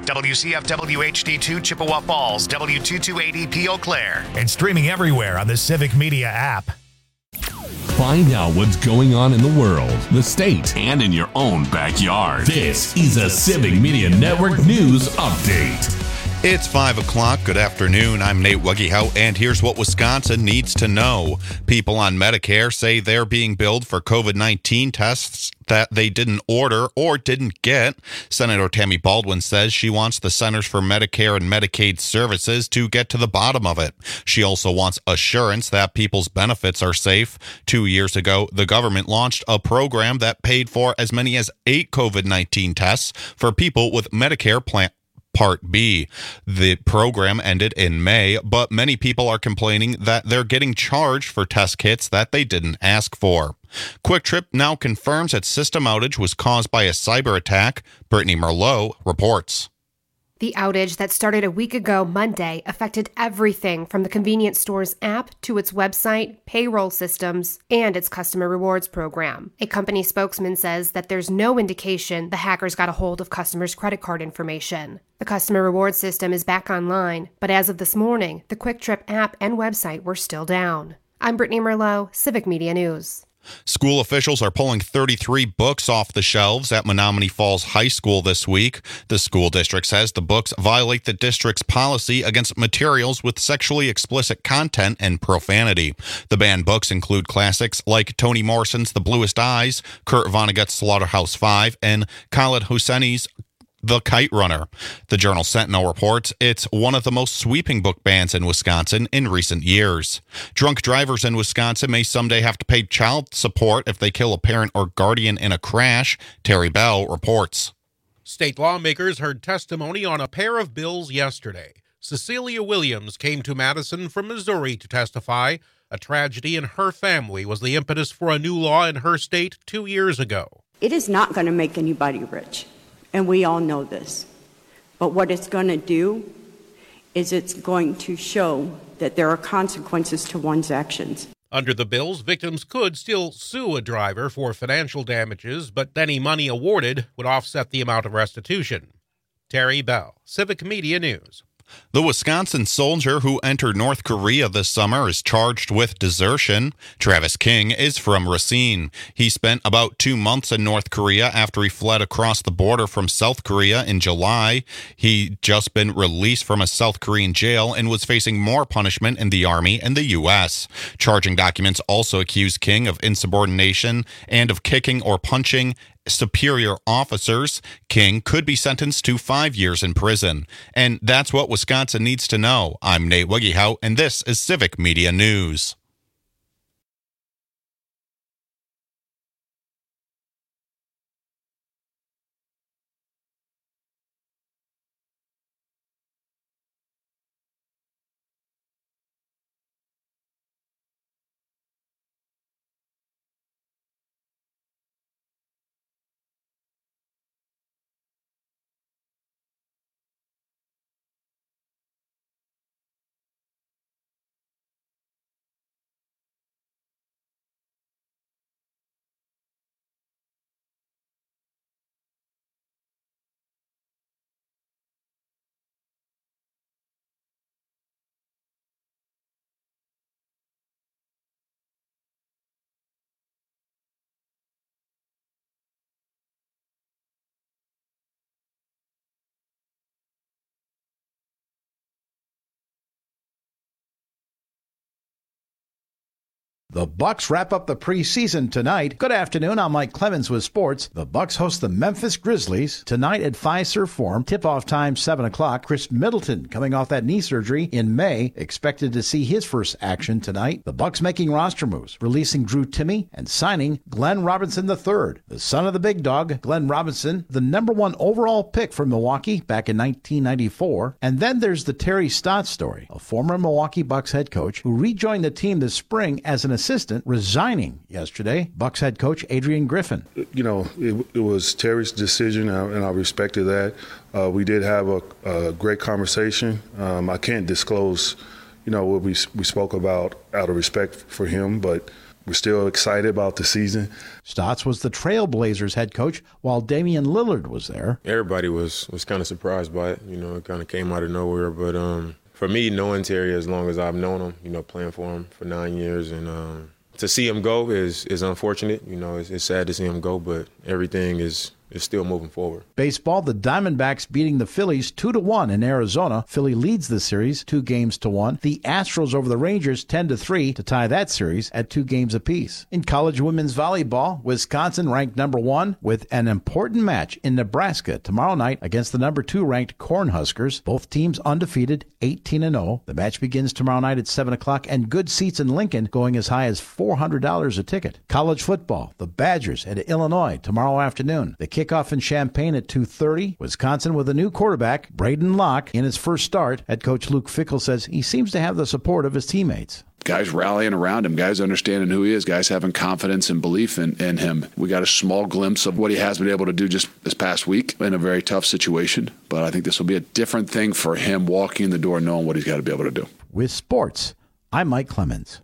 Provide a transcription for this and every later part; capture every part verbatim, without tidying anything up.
W C F W H D two Chippewa Falls, W two two eight E P Eau Claire. And streaming everywhere on the Civic Media app. Find out what's going on in the world, the state, and in your own backyard. This is a Civic Media Network News Update. It's five o'clock. Good afternoon. I'm Nate Wuggehout, and here's what Wisconsin needs to know. People on Medicare say they're being billed for COVID nineteen tests that they didn't order or didn't get. Senator Tammy Baldwin says she wants the Centers for Medicare and Medicaid Services to get to the bottom of it. She also wants assurance that people's benefits are safe. Two years ago, the government launched a program that paid for as many as eight COVID nineteen tests for people with Medicare plan. Part B. The program ended in May, but many people are complaining that they're getting charged for test kits that they didn't ask for. Quick Trip now confirms its system outage was caused by a cyber attack. Brittany Merlot reports. The outage that started a week ago Monday affected everything from the convenience store's app to its website, payroll systems, and its customer rewards program. A company spokesman says that there's no indication the hackers got a hold of customers' credit card information. The customer rewards system is back online, but as of this morning, the Quick Trip app and website were still down. I'm Brittany Merlot, Civic Media News. School officials are pulling thirty-three books off the shelves at Menominee Falls High School this week. The school district says the books violate the district's policy against materials with sexually explicit content and profanity. The banned books include classics like Toni Morrison's The Bluest Eyes, Kurt Vonnegut's Slaughterhouse Five, and Khaled Hosseini's The Kite Runner. The Journal Sentinel reports it's one of the most sweeping book bans in Wisconsin in recent years. Drunk drivers in Wisconsin may someday have to pay child support if they kill a parent or guardian in a crash. Terry Bell reports. State lawmakers heard testimony on a pair of bills yesterday. Cecilia Williams came to Madison from Missouri to testify. A tragedy in her family was the impetus for a new law in her state two years ago. It is not going to make anybody rich. And we all know this. But what it's going to do is it's going to show that there are consequences to one's actions. Under the bills, victims could still sue a driver for financial damages, but any money awarded would offset the amount of restitution. Terry Bell, Civic Media News. The Wisconsin soldier who entered North Korea this summer is charged with desertion. Travis King is from Racine. He spent about two months in North Korea after he fled across the border from South Korea in July. He'd just been released from a South Korean jail and was facing more punishment in the Army and the U S. Charging documents also accuse King of insubordination and of kicking or punching superior officers. King could be sentenced to five years in prison. And that's what Wisconsin needs to know. I'm Nate Wuggehout, and this is Civic Media News. The Bucks wrap up the preseason tonight. Good afternoon, I'm Mike Clemens with sports. The Bucks host the Memphis Grizzlies tonight at Fiserv Forum. Tip-off time seven o'clock. Chris Middleton, coming off that knee surgery in May, expected to see his first action tonight. The Bucks making roster moves, releasing Drew Timme and signing Glenn Robinson the third. The son of the big dog, Glenn Robinson, the number one overall pick from Milwaukee back in nineteen ninety-four. And then there's the Terry Stotts story, a former Milwaukee Bucks head coach who rejoined the team this spring as an assistant, resigning yesterday. Bucks head coach Adrian Griffin. You know, it, it was Terry's decision, and I respected that. Uh, we did have a, a great conversation. Um, I can't disclose, you know, what we we spoke about out of respect for him, but we're still excited about the season. Stotts was the Trailblazers head coach while Damian Lillard was there. Everybody was was kind of surprised by it. You know, it kind of came out of nowhere. But um, for me, knowing Terry as long as I've known him, you know, playing for him for nine years, and um, to see him go is is unfortunate. You know, it's, it's sad to see him go, but everything is is still moving forward. Baseball, the Diamondbacks beating the Phillies two to one in Arizona. Philly leads the series two games to one. The Astros over the Rangers ten to three to tie that series at two games apiece. In college women's volleyball, Wisconsin ranked number one with an important match in Nebraska tomorrow night against the number two ranked Cornhuskers. Both teams undefeated, eighteen and oh. The match begins tomorrow night at seven o'clock, and good seats in Lincoln going as high as four hundred dollars a ticket. College football, the Badgers at Illinois tomorrow afternoon. The kickoff in Champaign at two thirty. Wisconsin with a new quarterback, Braden Locke, in his first start. Head coach Luke Fickell says he seems to have the support of his teammates. Guys rallying around him, guys understanding who he is, guys having confidence and belief in, in him. We got a small glimpse of what he has been able to do just this past week in a very tough situation, but I think this will be a different thing for him walking in the door knowing what he's got to be able to do. With sports, I'm Mike Clemens.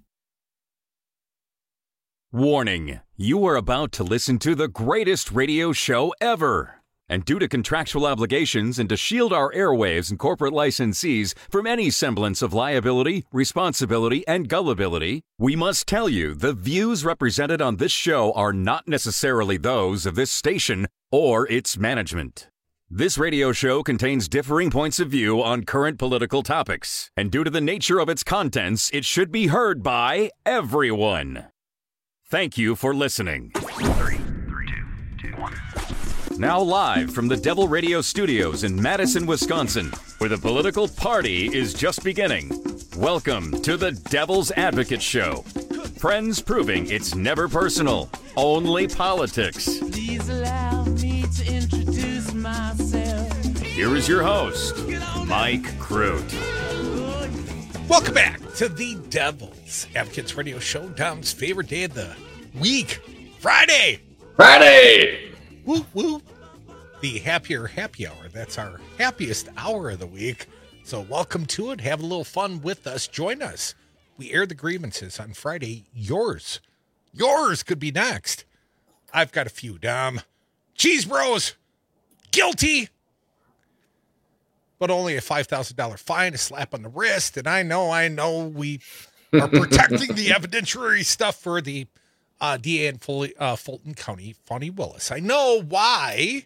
Warning, you are about to listen to the greatest radio show ever. And due to contractual obligations and to shield our airwaves and corporate licensees from any semblance of liability, responsibility, and gullibility, we must tell you the views represented on this show are not necessarily those of this station or its management. This radio show contains differing points of view on current political topics, and due to the nature of its contents, it should be heard by everyone. Thank you for listening. Three, three, two, two, one. Now live from the Devil Radio Studios in Madison, Wisconsin, where the political party is just beginning. Welcome to the Devil's Advocate Show. Friends proving it's never personal, only politics. Please allow me to introduce myself. Here is your host, Mike Crute. Welcome back to the Devil's Advocates Radio Show, Dom's favorite day of the week, Friday. Friday! Woo, woo. The happier happy hour. That's our happiest hour of the week. So welcome to it. Have a little fun with us. Join us. We air the grievances on Friday. Yours. Yours could be next. I've got a few, Dom. Cheese Bros. Guilty. But only a five thousand dollars fine, a slap on the wrist. And I know, I know we are protecting the evidentiary stuff for the uh, D A in Fully, uh, Fulton County, Fonnie Willis. I know why,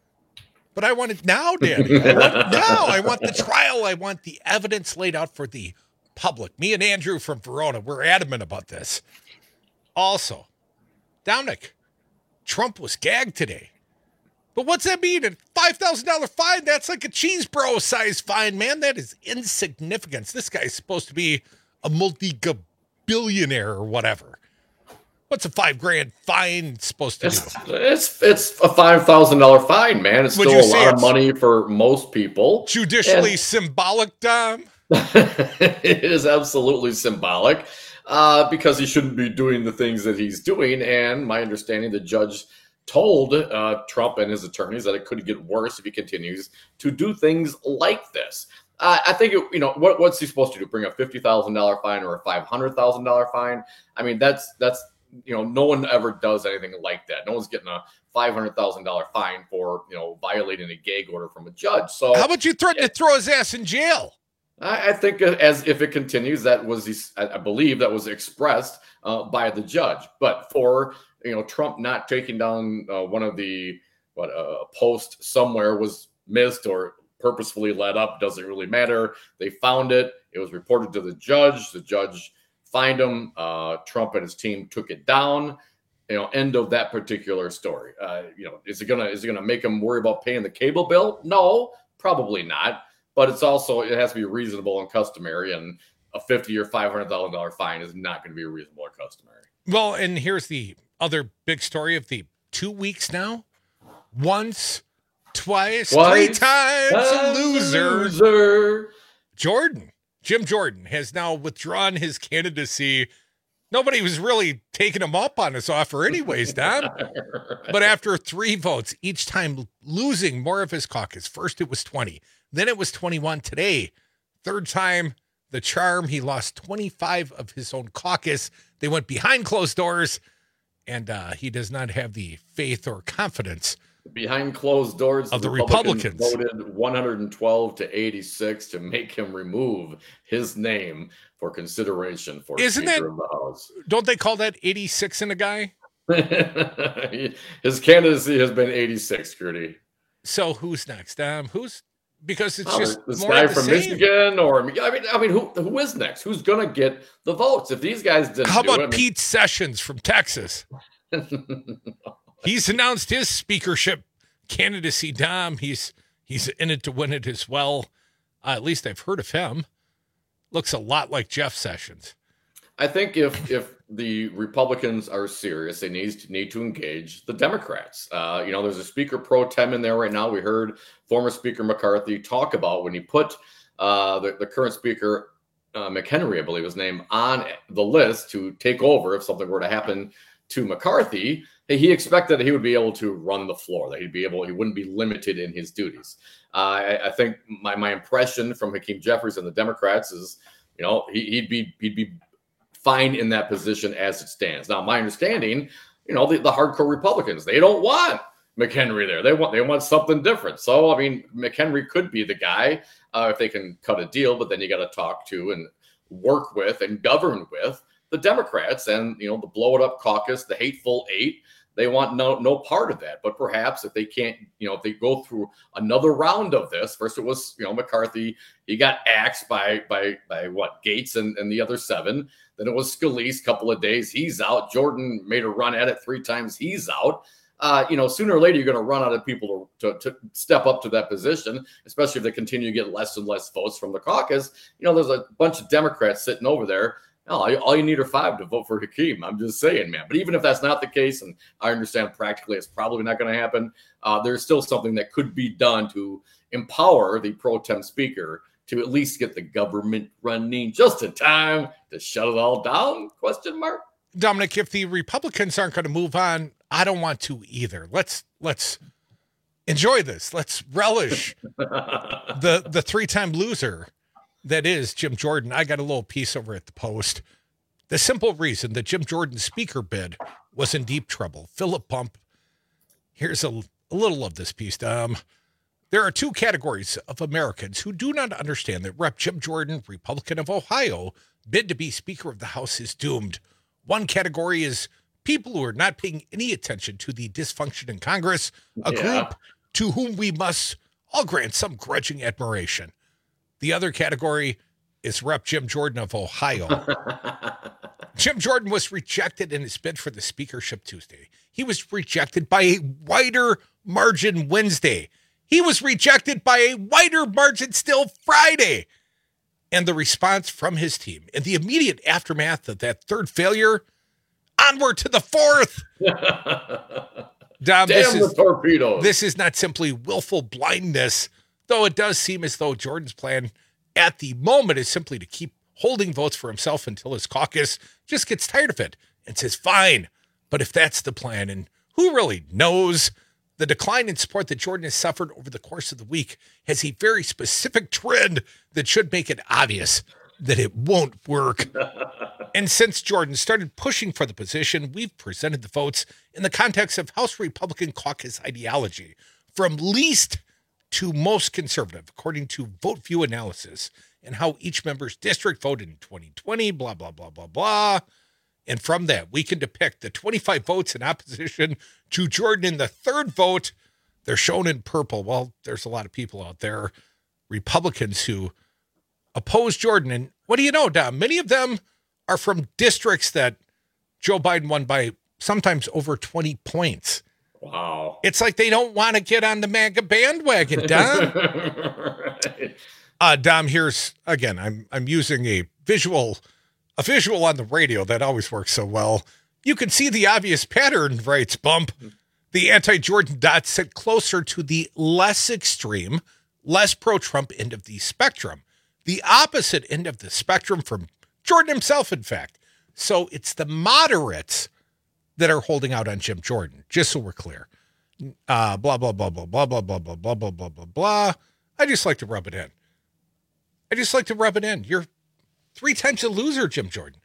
but I want it now, Danny. I want it now. I want the trial. I want the evidence laid out for the public. Me and Andrew from Verona, we're adamant about this. Also, Dominic, Trump was gagged today. But what's that mean? A five thousand dollars fine? That's like a cheese bro size fine, man. That is insignificance. This guy's supposed to be a multi-billionaire or whatever. What's a five grand fine supposed to it's, do? It's it's a five thousand dollars fine, man. It's Would still you a say lot of it's money for most people. Judicially And symbolic, Dom? it is absolutely symbolic uh, because he shouldn't be doing the things that he's doing. And my understanding, the judge told uh, Trump and his attorneys that it could get worse if he continues to do things like this. Uh, I think, it, you know, what, what's he supposed to do? Bring a fifty thousand dollars fine or a five hundred thousand dollars fine? I mean, that's, that's, you know, no one ever does anything like that. No one's getting a five hundred thousand dollars fine for, you know, violating a gag order from a judge. So how about you threaten to throw his ass in jail? I, I think as if it continues, that was, I believe that was expressed uh, by the judge. But for, you know, Trump not taking down uh, one of the, what, a uh, post somewhere was missed or purposefully let up, doesn't really matter. They found it. It was reported to the judge. The judge fined him. Uh, Trump and his team took it down. You know, end of that particular story. Uh, you know, is it gonna is it gonna make him worry about paying the cable bill? No, probably not. But it's also it has to be reasonable and customary, and a fifty or five hundred thousand dollar fine is not going to be reasonable or customary. Well, and here's the other big story of the two weeks now. Once, twice, twice three times a loser. loser. Jordan, Jim Jordan, has now withdrawn his candidacy. Nobody was really taking him up on his offer anyways, Don. Right. But after three votes, each time losing more of his caucus. First it was twenty, then it was twenty-one. Today, third time, the charm. He lost twenty-five of his own caucus. They went behind closed doors, and uh, he does not have the faith or confidence behind closed doors of the, the Republicans, Republicans. Voted one hundred twelve to eighty-six to make him remove his name for consideration for Isn't Speaker that, of the House. Don't they call that eighty-six in a guy? His candidacy has been eighty-six, Gertie. So who's next? Um, who's because it's oh, just this more guy of the from same. Michigan, or I mean, I mean, who who is next? Who's gonna get the votes if these guys didn't? How do about it, I mean, Pete Sessions from Texas? He's announced his speakership candidacy. Dom, he's he's in it to win it as well. Uh, at least I've heard of him. Looks a lot like Jeff Sessions. I think if if the Republicans are serious, they need to need to engage the Democrats. Uh, you know, there's a Speaker pro tem in there right now. We heard former Speaker McCarthy talk about when he put uh, the, the current Speaker uh, McHenry, I believe his name, on the list to take over if something were to happen to McCarthy. He expected that he would be able to run the floor, that he'd be able, he wouldn't be limited in his duties. Uh, I, I think my my impression from Hakeem Jeffries and the Democrats is, you know, he, he'd be he'd be fine in that position as it stands. Now, my understanding, you know, the, the hardcore Republicans, they don't want McHenry there. They want they want something different. So, I mean, McHenry could be the guy uh, if they can cut a deal, but then you got to talk to and work with and govern with the Democrats and, you know, the blow it up caucus, the hateful eight. They want no no part of that. But perhaps if they can't, you know, if they go through another round of this, first it was, you know, McCarthy, he got axed by by by what, Gates and, and the other seven. Then it was Scalise, couple of days, he's out. Jordan made a run at it three times, he's out. Uh, you know, sooner or later, you're going to run out of people to, to, to step up to that position, especially if they continue to get less and less votes from the caucus. You know, there's a bunch of Democrats sitting over there. No, all you need are five to vote for Hakeem. I'm just saying, man. But even if that's not the case, and I understand practically it's probably not going to happen, uh, there's still something that could be done to empower the pro tem speaker to at least get the government running just in time to shut it all down? Question mark. Dominic, if the Republicans aren't going to move on, I don't want to either. Let's let's enjoy this. Let's relish the the three-time loser that is Jim Jordan. I got a little piece over at the Post. The simple reason that Jim Jordan's speaker bid was in deep trouble. Philip Pump. Here's a, a little of this piece. Um, there are two categories of Americans who do not understand that Representative Jim Jordan, Republican of Ohio, bid to be Speaker of the House is doomed. One category is people who are not paying any attention to the dysfunction in Congress, a Yeah. group to whom we must all grant some grudging admiration. The other category is Representative Jim Jordan of Ohio. Jim Jordan was rejected in his bid for the speakership Tuesday. He was rejected by a wider margin Wednesday. He was rejected by a wider margin still Friday. And the response from his team in the immediate aftermath of that third failure, onward to the fourth. Dom, Damn this the is, torpedoes. This is not simply willful blindness, though it does seem as though Jordan's plan at the moment is simply to keep holding votes for himself until his caucus just gets tired of it and says, fine, but if that's the plan, and who really knows? The decline in support that Jordan has suffered over the course of the week has a very specific trend that should make it obvious that it won't work. And since Jordan started pushing for the position, we've presented the votes in the context of House Republican caucus ideology, from least to most conservative, according to VoteView analysis, and how each member's district voted in twenty twenty, blah, blah, blah, blah, blah. And from that, we can depict the twenty-five votes in opposition to Jordan in the third vote. They're shown in purple. Well, there's a lot of people out there, Republicans, who oppose Jordan. And what do you know, Dom? Many of them are from districts that Joe Biden won by sometimes over twenty points. Wow. It's like they don't want to get on the MAGA bandwagon, Dom. Right. Uh, Dom, here's, again, I'm I'm using a visual, a visual on the radio that always works so well. You can see the obvious pattern, writes Bump. The anti-Jordan dots sit closer to the less extreme, less pro-Trump end of the spectrum. The opposite end of the spectrum from Jordan himself, in fact. So it's the moderates that are holding out on Jim Jordan, just so we're clear. Uh, blah, blah, blah, blah, blah, blah, blah, blah, blah, blah, blah, blah, blah. I just like to rub it in. I just like to rub it in. You're Three times a loser, Jim Jordan.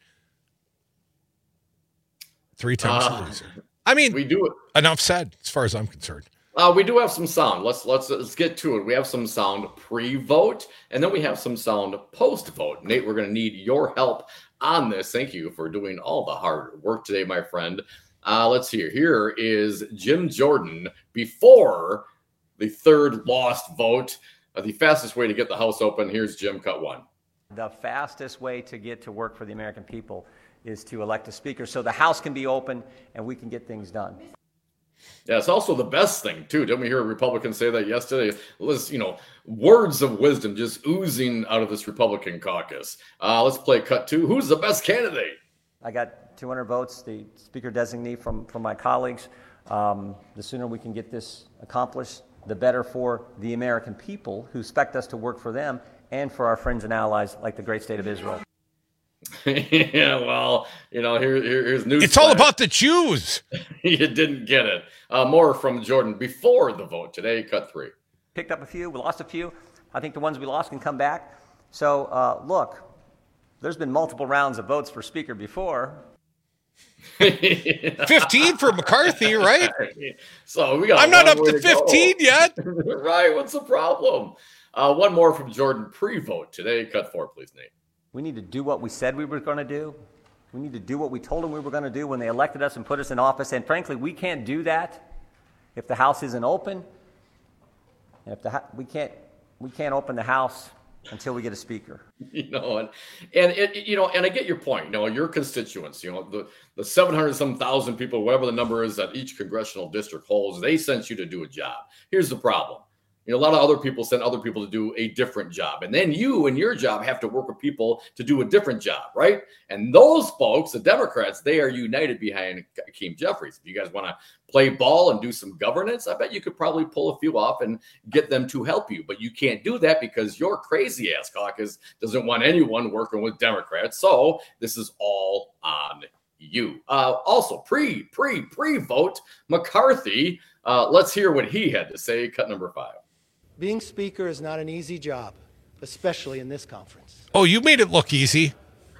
Three times Uh, a loser. I mean, we do it. Enough said, as far as I'm concerned. Uh, we do have some sound. Let's let's let's get to it. We have some sound pre-vote, and then we have some sound post-vote. Nate, we're going to need your help on this. Thank you for doing all the hard work today, my friend. Uh, let's hear. Here is Jim Jordan before the third lost vote. Uh, the fastest way to get the House open. Here's Jim, cut one. The fastest way to get to work for the American people is to elect a speaker so the House can be open and we can get things done. Yeah, it's also the best thing, too. Didn't we hear a Republican say that yesterday? Let's, you know, words of wisdom just oozing out of this Republican caucus. Uh, let's play cut two. Who's the best candidate? I got two hundred votes, the speaker designee from, from my colleagues. Um, the sooner we can get this accomplished, the better for the American people who expect us to work for them and for our friends and allies like the great state of Israel. Yeah, well, you know, here, here here's news. It's all about the Jews. You didn't get it. Uh, more from Jordan before the vote today. Cut three. Picked up a few. We lost a few. I think the ones we lost can come back. So, uh, look, there's been multiple rounds of votes for speaker before. fifteen for McCarthy, right? So we got. I'm not up to fifteen yet. Right. What's the problem? Uh, one more from Jordan pre-vote today. Cut four, please, Nate. We need to do what we said we were going to do. We need to do what we told them we were going to do when they elected us and put us in office. And frankly, we can't do that if the House isn't open. And if the we can't we can't open the House until we get a speaker. You know, and and it, you know, and I get your point. You know, your constituents, you know, the the seven hundred some thousand people, whatever the number is that each congressional district holds, they sent you to do a job. Here's the problem. You know, a lot of other people send other people to do a different job. And then you and your job have to work with people to do a different job, right? And those folks, the Democrats, they are united behind Hakeem Jeffries. If you guys want to play ball and do some governance, I bet you could probably pull a few off and get them to help you. But you can't do that because your crazy-ass caucus doesn't want anyone working with Democrats. So this is all on you. Uh, also, pre, pre, pre-vote, McCarthy, uh, let's hear what he had to say. Cut number five. Being speaker is not an easy job, especially in this conference. Oh, you made it look easy.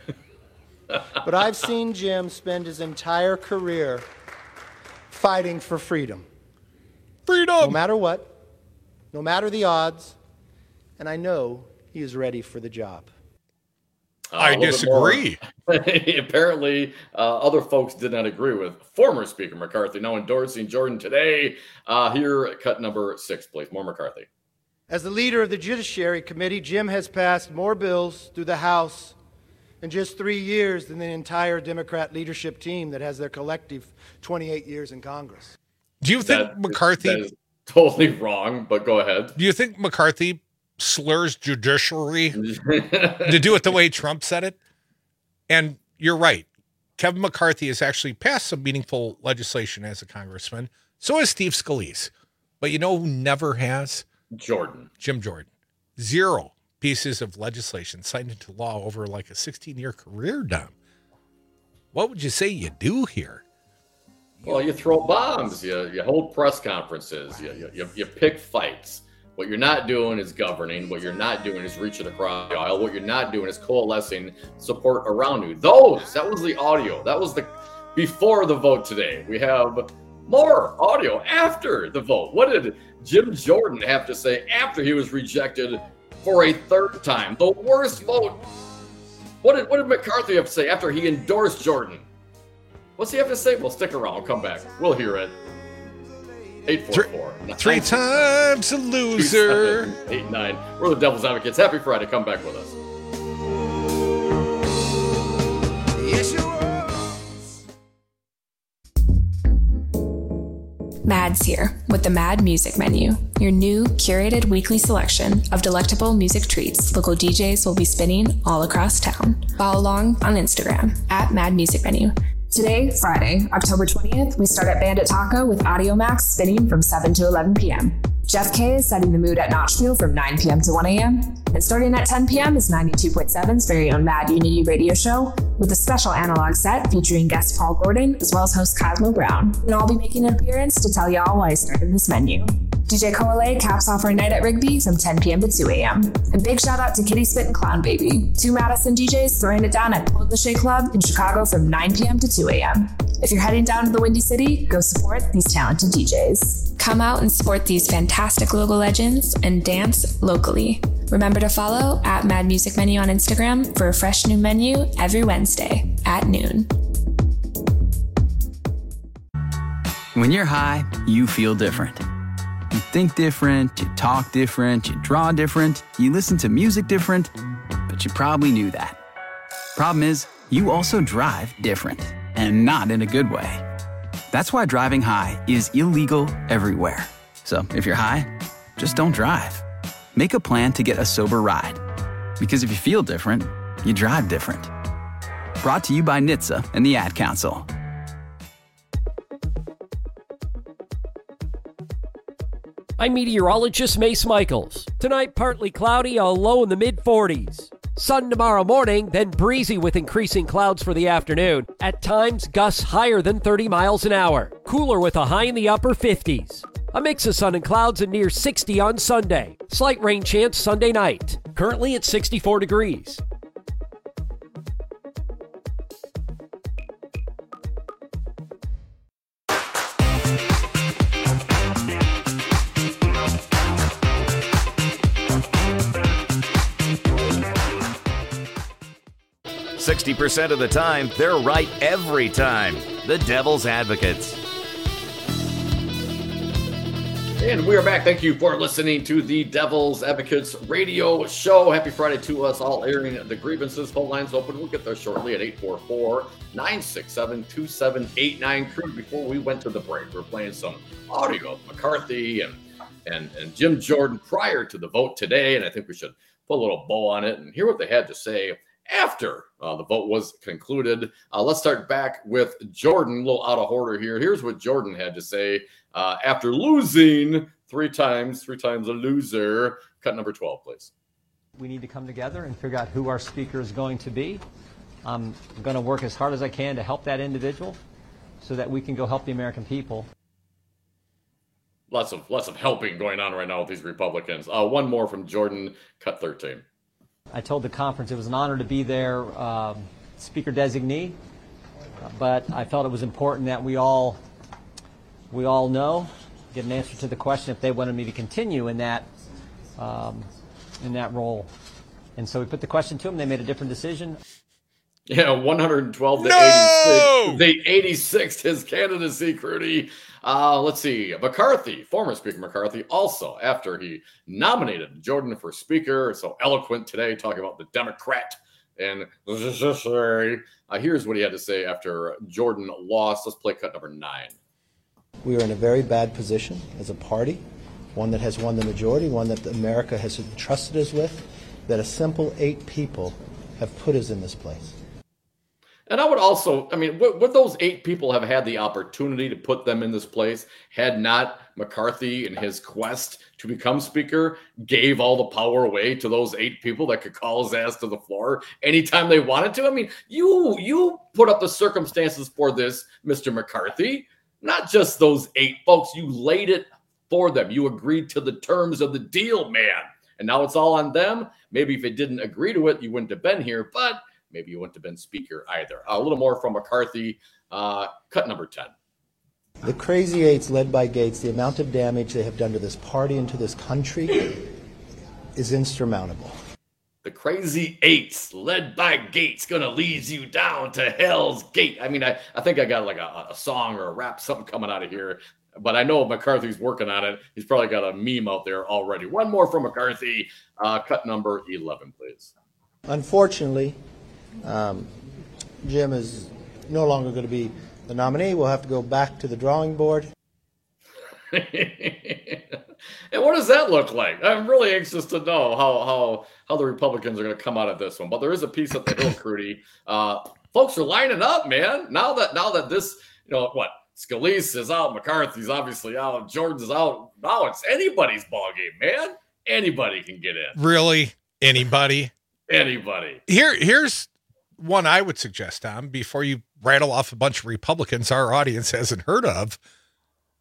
But I've seen Jim spend his entire career fighting for freedom. Freedom! No matter what, no matter the odds, and I know he is ready for the job. Uh, I disagree. Apparently, uh, other folks did not agree with former Speaker McCarthy, now endorsing Jordan today. Uh, here, cut number six, please. More McCarthy. As the leader of the Judiciary Committee, Jim has passed more bills through the House in just three years than the entire Democrat leadership team that has their collective twenty-eight years in Congress. Do you think That- McCarthy... that is totally wrong, but go ahead. Do you think McCarthy slurs judiciary to do it the way Trump said it? And you're right. Kevin McCarthy has actually passed some meaningful legislation as a congressman. So has Steve Scalise. But you know who never has? Jordan. Jim Jordan. Zero pieces of legislation signed into law over like a sixteen-year career, Dom. What would you say you do here? Well, you throw bombs, you, you hold press conferences, you, you, you pick fights. What you're not doing is governing. What you're not doing is reaching across the aisle. What you're not doing is coalescing support around you. Those, that was the audio. That was the before the vote today. We have more audio after the vote. What did Jim Jordan have to say after he was rejected for a third time? The worst vote. What did, what did McCarthy have to say after he endorsed Jordan? What's he have to say? Well, stick around. We'll come back. We'll hear it. eight four four. Three times a loser. two seven eight nine. We're the Devil's Advocates. Happy Friday. Come back with us. Mad's here with the Mad Music Menu, your new curated weekly selection of delectable music treats local D Js will be spinning all across town. Follow along on Instagram at Mad Music Menu. Today, Friday, October twentieth, we start at Bandit Taco with Audio Max spinning from seven to eleven p.m. Jeff K is setting the mood at Notchville from nine p.m. to one a.m. And starting at ten p.m. is ninety-two point seven's very own Mad Unity radio show with a special analog set featuring guest Paul Gordon as well as host Cosmo Brown. And I'll be making an appearance to tell y'all why I started this menu. D J Coale caps off our night at Rigby from ten p.m. to two a.m. And big shout out to Kitty Spit and Clown Baby, two Madison D Js throwing it down at Paul Lachey Club in Chicago from nine p.m. to two a.m. If you're heading down to the Windy City, go support these talented D Js. Come out and support these fantastic local legends and dance locally. Remember to follow at Mad Music Menu on Instagram for a fresh new menu every Wednesday at noon. When you're high, you feel different. You think different, you talk different, you draw different, you listen to music different, but you probably knew that. Problem is, you also drive different, and not in a good way. That's why driving high is illegal everywhere. So if you're high, just don't drive. Make a plan to get a sober ride. Because if you feel different, you drive different. Brought to you by N H T S A and the Ad Council. I'm meteorologist Mace Michaels. Tonight, partly cloudy, a low in the mid forties. Sun tomorrow morning, then breezy with increasing clouds for the afternoon. At times, gusts higher than thirty miles an hour. Cooler with a high in the upper fifties. A mix of sun and clouds and near sixty on Sunday. Slight rain chance Sunday night. Currently at sixty-four degrees. sixty percent of the time, they're right every time. The Devil's Advocates. And we are back. Thank you for listening to the Devil's Advocates radio show. Happy Friday to us all, airing the grievances. Phone lines open. We'll get there shortly at eight four four, nine six seven, two seven eight nine. Crew, before we went to the break, we we're playing some audio of McCarthy and, and, and Jim Jordan prior to the vote today. And I think we should put a little bow on it and hear what they had to say after uh, the vote was concluded. Uh, let's start back with Jordan, a little out of order here. Here's what Jordan had to say uh, after losing three times, three times a loser. Cut number twelve, please. We need to come together and figure out who our speaker is going to be. I'm going to work as hard as I can to help that individual so that we can go help the American people. Lots of lots of helping going on right now with these Republicans. Uh, one more from Jordan, cut thirteen. I told the conference it was an honor to be their um, speaker designee, but I felt it was important that we all we all know, get an answer to the question if they wanted me to continue in that um, in that role. And so we put the question to them. They made a different decision. Yeah, one hundred twelve to no! eighty-six. They eighty-sixth his candidacy, Crudy. Uh, let's see. McCarthy, former Speaker McCarthy, also after he nominated Jordan for Speaker, so eloquent today, talking about the Democrat and uh, here's what he had to say after Jordan lost. Let's play cut number nine. We are in a very bad position as a party, one that has won the majority, one that America has entrusted us with, that a simple eight people have put us in this place. And I would also, I mean, would, would those eight people have had the opportunity to put them in this place had not McCarthy, in his quest to become Speaker, gave all the power away to those eight people that could call his ass to the floor anytime they wanted to? I mean, you you put up the circumstances for this, Mister McCarthy, not just those eight folks. You laid it for them. You agreed to the terms of the deal, man. And now it's all on them. Maybe if it didn't agree to it, you wouldn't have been here, but maybe you wouldn't have been Speaker either. A little more from McCarthy, uh, cut number ten. The Crazy Eights, led by Gates, the amount of damage they have done to this party and to this country is insurmountable. The Crazy Eights, led by Gates, gonna lead you down to Hell's Gate. I mean, I, I think I got like a, a song or a rap, something coming out of here. But I know McCarthy's working on it. He's probably got a meme out there already. One more from McCarthy. Uh, cut number eleven, please. Unfortunately, um, Jim is no longer going to be the nominee. We'll have to go back to the drawing board. And what does that look like? I'm really anxious to know how how how the Republicans are going to come out of this one. But there is a piece at the Hill, Crudy. Uh, folks are lining up, man. Now that now that this, you know, what? Scalise is out, McCarthy's obviously out, Jordan's out. Now it's anybody's ball game, man. Anybody can get in. Really? Anybody? Anybody. Here, here's one I would suggest, Tom, before you rattle off a bunch of Republicans our audience hasn't heard of.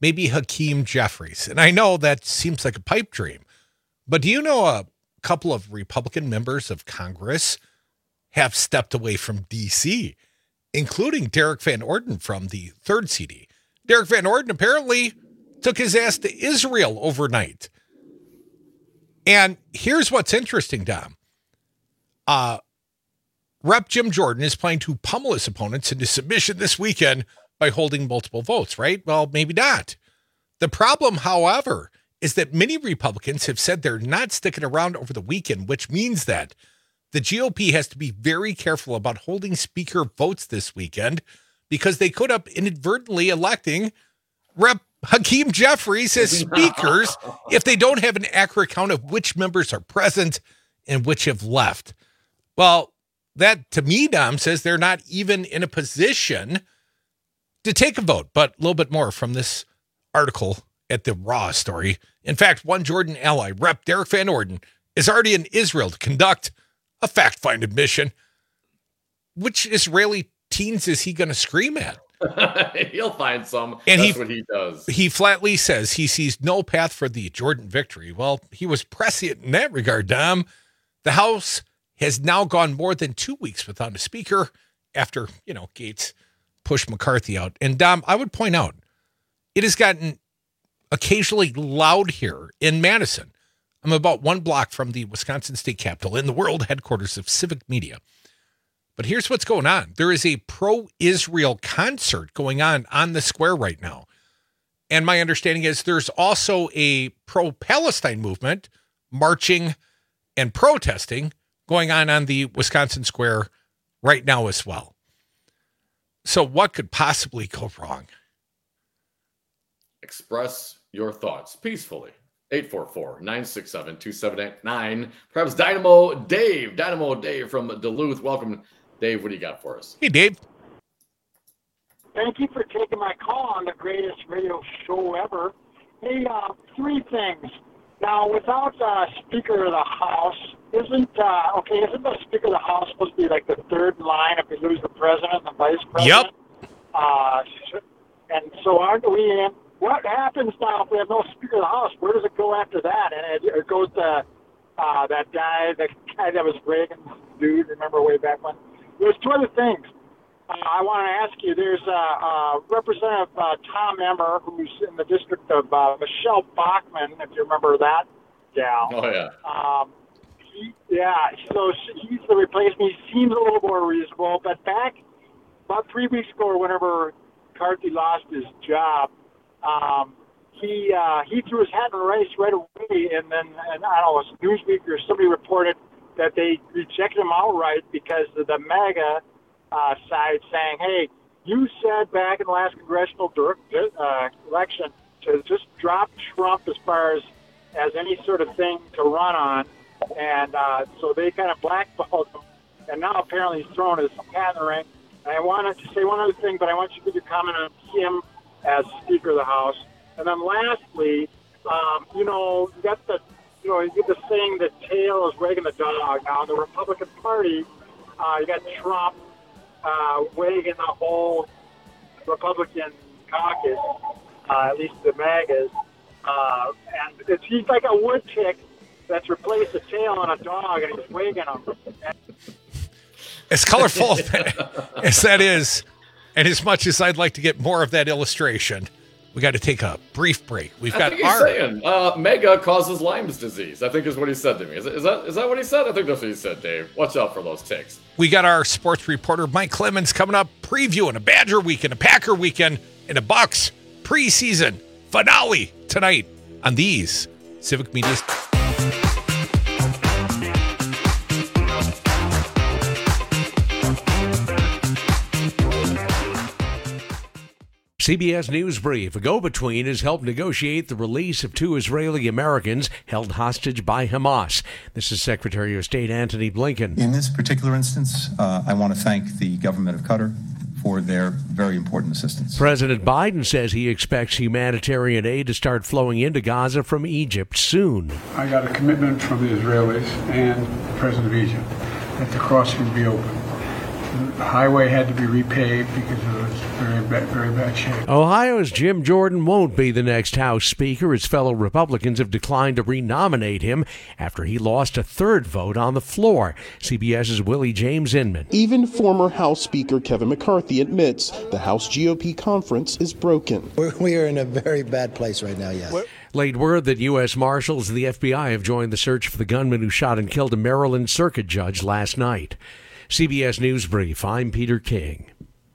maybe Hakeem Jeffries. And I know that seems like a pipe dream, but do you know a couple of Republican members of Congress have stepped away from D C, including Derek Van Orden from the third C D. Derek Van Orden apparently took his ass to Israel overnight. And here's what's interesting, Dom. Uh, Rep Jim Jordan is planning to pummel his opponents into submission this weekend by holding multiple votes, right? Well, maybe not. The problem, however, is that many Republicans have said they're not sticking around over the weekend, which means that the G O P has to be very careful about holding speaker votes this weekend because they could up inadvertently electing Rep Hakeem Jeffries as speakers if they don't have an accurate count of which members are present and which have left. Well, that to me, Dom, says they're not even in a position to take a vote. But a little bit more from this article at the Raw story. In fact, one Jordan ally, Rep Derek Van Orden, is already in Israel to conduct a fact-finding mission. Which Israeli teens is he going to scream at? He'll find some. And That's he, what he does. He flatly says he sees no path for the Jordan victory. Well, he was prescient in that regard, Dom. The House has now gone more than two weeks without a speaker after, you know, Gates pushed McCarthy out. And Dom, I would point out, it has gotten occasionally loud here in Madison. I'm about one block from the Wisconsin State Capitol in the world headquarters of Civic Media. But here's what's going on. There is a pro-Israel concert going on on the square right now. And my understanding is there's also a pro-Palestine movement marching and protesting going on on the Wisconsin Square right now as well. So what could possibly go wrong? Express your thoughts peacefully. eight four four, nine six seven, two seven eight nine. Perhaps Dynamo Dave. Dynamo Dave from Duluth. Welcome, Dave. What do you got for us? Hey, Dave. Thank you for taking my call on the greatest radio show ever. Hey, uh, three things. Now, without uh, Speaker of the House, isn't, uh, okay, isn't the Speaker of the House supposed to be like the third line if we lose the president and the vice president? Yep. Uh, and so aren't we in? What happens now if we have no Speaker of the House? Where does it go after that? And it, it goes to uh, that guy, the guy that was Reagan's dude, remember way back when? There's two other things. Uh, I want to ask you, there's uh, uh, Representative uh, Tom Emmer, who's in the district of uh, Michelle Bachmann, if you remember that gal. Oh, yeah. Um, he, yeah, so he's the replacement. He seems a little more reasonable, but back about three weeks ago or whenever McCarthy lost his job, um, he uh, he threw his hat in the race right away, and then, and I don't know, it was Newsweek or somebody reported that they rejected him outright because of the MAGA Uh, side saying, hey, you said back in the last congressional uh, election to just drop Trump as far as as any sort of thing to run on. And uh, so they kind of blackballed him. And now apparently he's thrown his hat in the ring. And I wanted to say one other thing, but I want you to give your comment on him as Speaker of the House. And then lastly, um, you know, you got the, you know, you get the saying that tail is wagging the dog. Now, in the Republican Party, uh, you got Trump, Uh, wagging the whole Republican caucus, uh, at least the MAGAs, uh, and it's, he's like a wood tick that's replaced a tail on a dog, and he's wagging them. As colorful as that is, and as much as I'd like to get more of that illustration, we got to take a brief break. We've I got think he's our saying uh, mega causes Lyme's disease. I think is what he said to me. Is, is that is that what he said? I think that's what he said, Dave. Watch out for those ticks. We got our sports reporter Mike Clemens coming up, previewing a Badger weekend, a Packer weekend, and a Bucks preseason finale tonight on these Civic Media. C B S News Brief. A go-between has helped negotiate the release of two Israeli Americans held hostage by Hamas. This is Secretary of State Antony Blinken. In this particular instance, uh, I want to thank the government of Qatar for their very important assistance. President Biden says he expects humanitarian aid to start flowing into Gaza from Egypt soon. I got a commitment from the Israelis and the President of Egypt that the crossing be open. The highway had to be repaved because it was very bad, very bad shape. Ohio's Jim Jordan won't be the next House Speaker. His fellow Republicans have declined to renominate him after he lost a third vote on the floor. CBS's Willie James Inman. Even former House Speaker Kevin McCarthy admits the House G O P conference is broken. We're, we are in a very bad place right now, yes. What? Late word that U S Marshals and the F B I have joined the search for the gunman who shot and killed a Maryland circuit judge last night. C B S News Brief, I'm Peter King.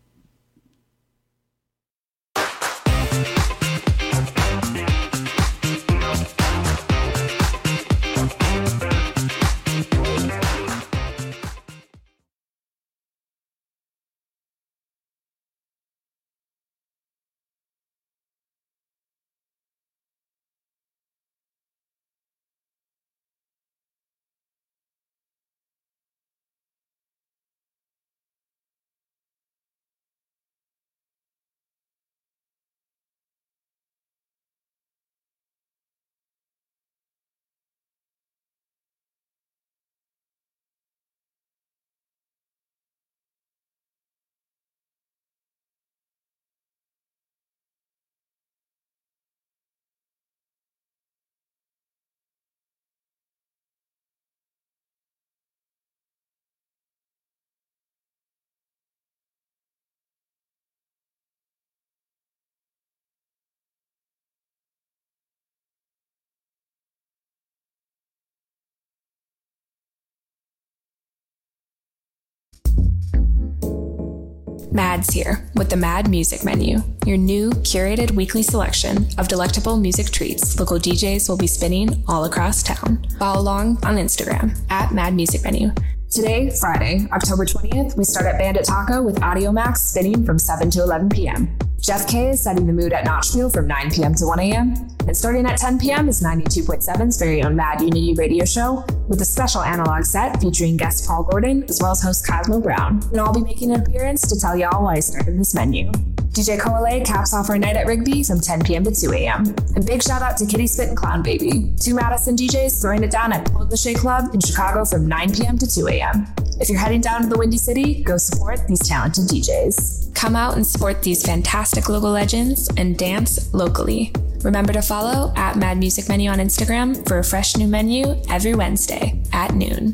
Mad's here with the Mad Music Menu, your new curated weekly selection of delectable music treats local D Js will be spinning all across town. Follow along on Instagram at Mad Music Menu. Today, Friday, October twentieth, we start at Bandit Taco with Audio Max spinning from seven to eleven p.m. Jeff K is setting the mood at Notchville from nine p.m. to one a.m. And starting at ten p.m. is ninety-two point seven's very own Mad Unity radio show with a special analog set featuring guest Paul Gordon as well as host Cosmo Brown. And I'll be making an appearance to tell y'all why I started this menu. D J Coale caps off our night at Rigby from ten p.m. to two a.m. And big shout out to Kitty Spit and Clown Baby, two Madison D Js throwing it down at Pull the Shea Club in Chicago from nine p.m. to two a.m. If you're heading down to the Windy City, go support these talented D Js. Come out and support these fantastic local legends and dance locally. Remember to follow at Mad Music Menu on Instagram for a fresh new menu every Wednesday at noon.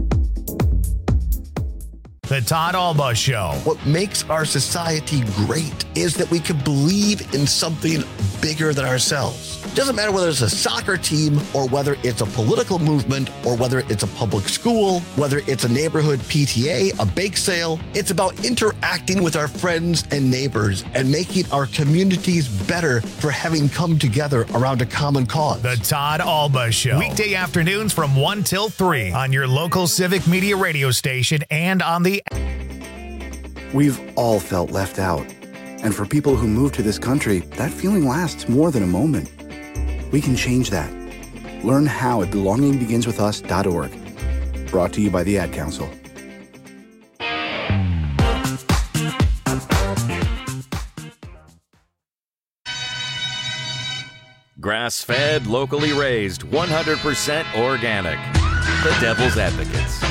The Todd Alba Show. What makes our society great is that we can believe in something bigger than ourselves. It doesn't matter whether it's a soccer team or whether it's a political movement or whether it's a public school, whether it's a neighborhood P T A, a bake sale. It's about interacting with our friends and neighbors and making our communities better for having come together around a common cause. The Todd Alba Show. Weekday afternoons from one till three on your local Civic Media radio station and on the... We've all felt left out. And for people who move to this country, that feeling lasts more than a moment. We can change that. Learn how at belonging begins with us dot org. Brought to you by the Ad Council. Grass-fed, locally raised, one hundred percent organic. The Devil's Advocates.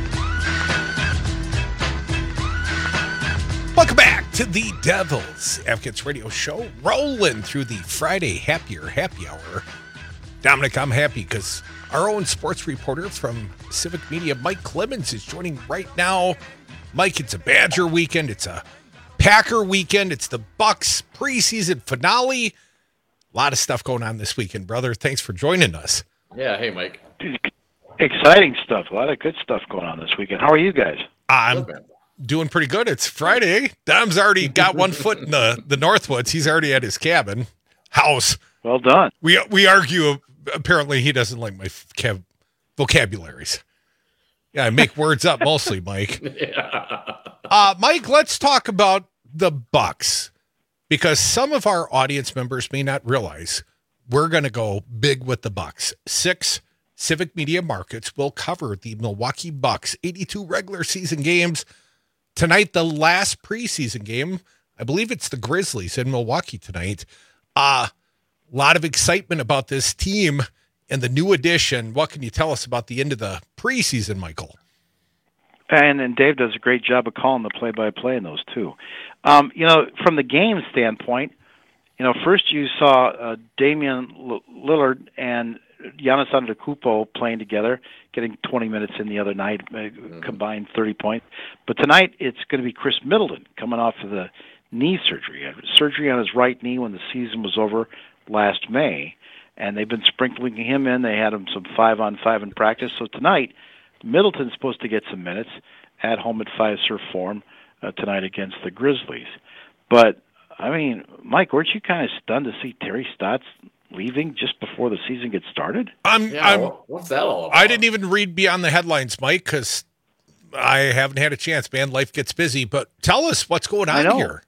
Welcome back to the Devil's Advocates radio show, rolling through the Friday Happier Happy Hour. Dominic, I'm happy because our own sports reporter from Civic Media, Mike Clemens, is joining right now. Mike, it's a Badger weekend. It's a Packer weekend. It's the Bucks preseason finale. A lot of stuff going on this weekend, brother. Thanks for joining us. Yeah, hey, Mike. Exciting stuff. A lot of good stuff going on this weekend. How are you guys? I'm doing pretty good. It's Friday. Dom's already got one foot in the, the Northwoods. He's already at his cabin, house. Well done. We we argue, apparently he doesn't like my vocab- vocabularies. Yeah, I make words up mostly, Mike. Yeah. Uh, Mike, let's talk about the Bucks, because some of our audience members may not realize we're going to go big with the Bucks. Six Civic Media markets will cover the Milwaukee Bucks eighty-two regular season games. Tonight, the last preseason game. I believe it's the Grizzlies in Milwaukee tonight. A uh, lot of excitement about this team and the new addition. What can you tell us about the end of the preseason, Michael? And and Dave does a great job of calling the play-by-play in those too. Um, you know, from the game standpoint, you know, first you saw uh, Damian Lillard and Giannis Antetokounmpo playing together, getting twenty minutes in the other night, uh, mm-hmm. combined thirty points. But tonight it's going to be Chris Middleton coming off of the knee surgery. He had surgery on his right knee when the season was over last May, and they've been sprinkling him in. They had him some five-on-five in practice. So tonight, Middleton's supposed to get some minutes at home at Fiserv Forum uh, tonight against the Grizzlies. But, I mean, Mike, weren't you kind of stunned to see Terry Stotts leaving just before the season gets started? I'm, yeah, I'm, what's that all about? I didn't even read beyond the headlines, Mike, because I haven't had a chance, man. Life gets busy. But tell us what's going on here.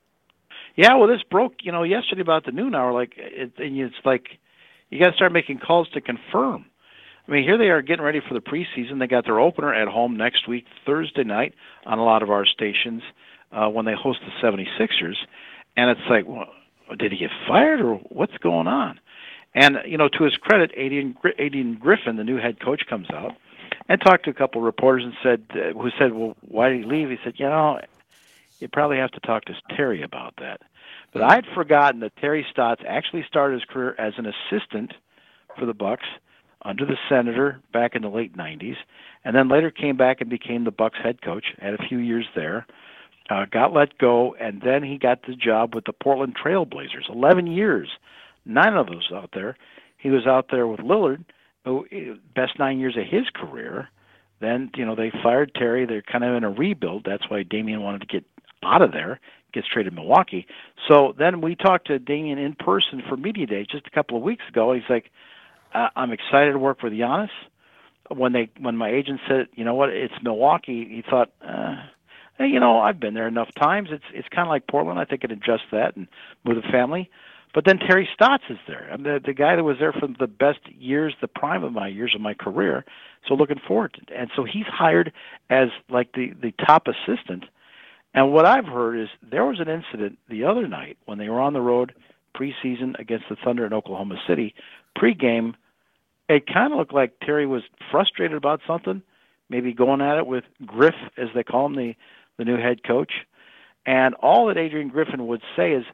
Yeah, well, this broke, you know, yesterday about the noon hour. Like, it, and it's like you got to start making calls to confirm. I mean, here they are getting ready for the preseason. They got their opener at home next week, Thursday night, on a lot of our stations uh, when they host the seventy-sixers. And it's like, well, did he get fired or what's going on? And, you know, to his credit, Adrian, Adrian Griffin, the new head coach, comes out and talked to a couple of reporters and said, uh, who said, well, why did he leave? He said, you know, you probably have to talk to Terry about that. But I'd forgotten that Terry Stotts actually started his career as an assistant for the Bucks under the Senator back in the late nineties, and then later came back and became the Bucks head coach, had a few years there, uh, got let go, and then he got the job with the Portland Trail Blazers. eleven years, nine of those out there. He was out there with Lillard, who, best nine years of his career. Then, you know, they fired Terry. They're kind of in a rebuild. That's why Damian wanted to get out of there, get straight to Milwaukee. So then we talked to Damian in person for Media Day just a couple of weeks ago, and he's like, I'm excited to work with Giannis. When they, when my agent said, you know what, it's Milwaukee, he thought, uh, hey, you know, I've been there enough times. It's it's kind of like Portland. I think I can adjust that and with the family. But then Terry Stotts is there. I'm the the guy that was there for the best years, the prime of my years of my career. So looking forward to it. And so he's hired as like the the top assistant. And what I've heard is there was an incident the other night when they were on the road preseason against the Thunder in Oklahoma City. Pregame, it kind of looked like Terry was frustrated about something, maybe going at it with Griff, as they call him, the, the new head coach. And all that Adrian Griffin would say is,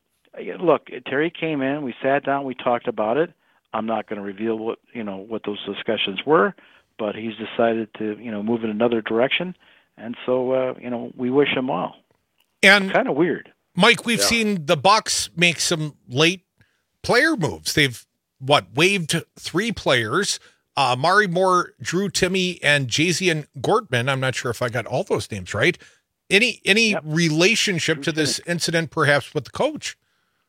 look, Terry came in, we sat down, we talked about it. I'm not going to reveal what, you know, what those discussions were, but he's decided to, you know, move in another direction. And so, uh, you know, we wish him well. And kind of weird. Mike, we've Yeah. seen the Bucks make some late player moves. They've, what, waived three players, uh, Mari Moore, Drew Timme, and Jazian Gortman. I'm not sure if I got all those names right. Any any Yep. relationship Drew to this Timme. incident, perhaps, with the coach?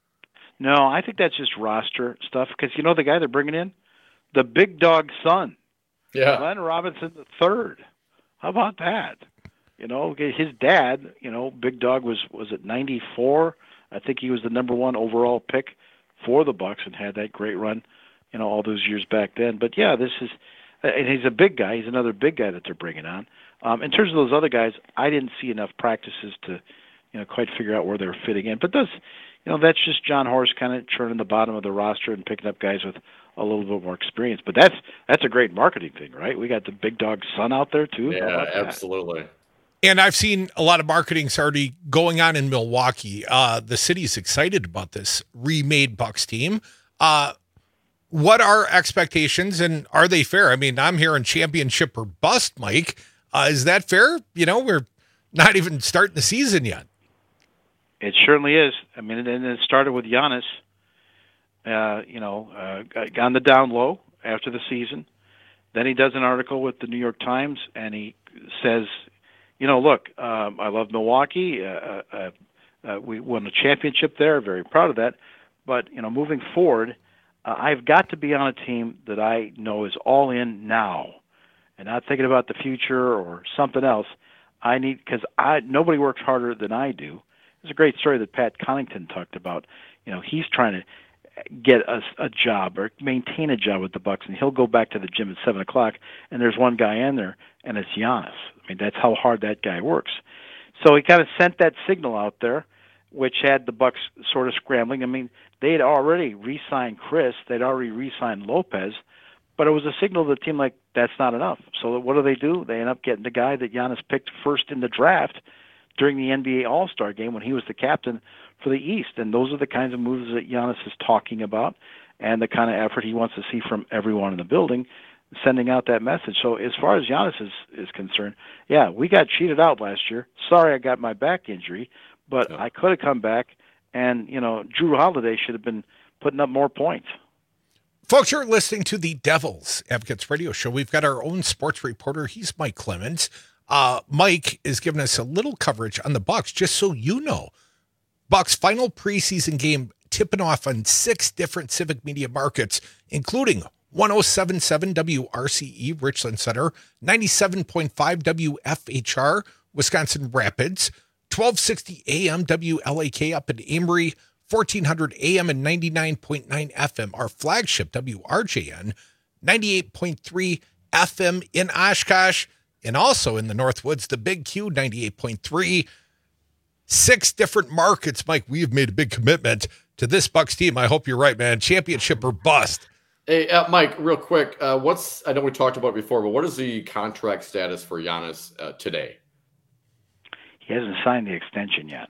No, I think that's just roster stuff. Because, you know, the guy they're bringing in? The big dog's son. Yeah. Glenn Robinson the third. How about that? You know, his dad, you know, Big Dog was, was at ninety-four. I think he was the number one overall pick for the Bucks and had that great run, you know, all those years back then. But, yeah, this is – and he's a big guy. He's another big guy that they're bringing on. Um, in terms of those other guys, I didn't see enough practices to, you know, quite figure out where they were fitting in. But those, you know, that's just John Horst kind of churning the bottom of the roster and picking up guys with a little bit more experience. But that's that's a great marketing thing, right? We got the Big Dog's son out there, too. How Yeah, about that? absolutely. And I've seen a lot of marketing's already going on in Milwaukee. Uh, the city's excited about this remade Bucks team. Uh, what are expectations, and are they fair? I mean, I'm hearing championship or bust, Mike. Uh, is that fair? You know, we're not even starting the season yet. It certainly is. I mean, and it started with Giannis, uh, you know, uh, on the down low after the season. Then he does an article with the New York Times, and he says, you know, look, um, I love Milwaukee. Uh, uh, uh, we won a championship there. Very proud of that. But, you know, moving forward, uh, I've got to be on a team that I know is all in now and not thinking about the future or something else. I need, because I nobody works harder than I do. There's a great story that Pat Connaughton talked about. You know, he's trying to get a, a job or maintain a job with the Bucks, and he'll go back to the gym at seven o'clock, and there's one guy in there, and it's Giannis. I mean, that's how hard that guy works. So he kind of sent that signal out there, which had the Bucks sort of scrambling. I mean, they had already re-signed Chris, they'd already re-signed Lopez, But it was a signal to the team like that's not enough. So what do they do? They end up getting the guy that Giannis picked first in the draft during the N B A All-Star game when he was the captain for the East. And those are the kinds of moves that Giannis is talking about and the kind of effort he wants to see from everyone in the building, sending out that message. So as far as Giannis is, is concerned, yeah, we got cheated out last year. Sorry I got my back injury, but yeah. I could have come back, and, you know, Drew Holiday should have been putting up more points. Folks, you're listening to the Devil's Advocates Radio Show. We've got our own sports reporter. He's Mike Clemens. Uh, Mike is giving us a little coverage on the Bucks, just so you know. Bucks' final preseason game tipping off on six different Civic Media markets, including one oh seven point seven W R C E Richland Center, ninety-seven point five W F H R Wisconsin Rapids, twelve sixty A M W L A K up in Amory, fourteen hundred A M and ninety-nine point nine F M, our flagship W R J N, ninety-eight point three F M in Oshkosh, and also in the Northwoods, the Big Q ninety-eight point three. Six different markets. Mike, we've made a big commitment to this Bucks team. I hope you're right, man. Championship or bust. Hey, uh, Mike, real quick, uh, what's, I know we talked about it before, but what is the contract status for Giannis uh, today? He hasn't signed the extension yet.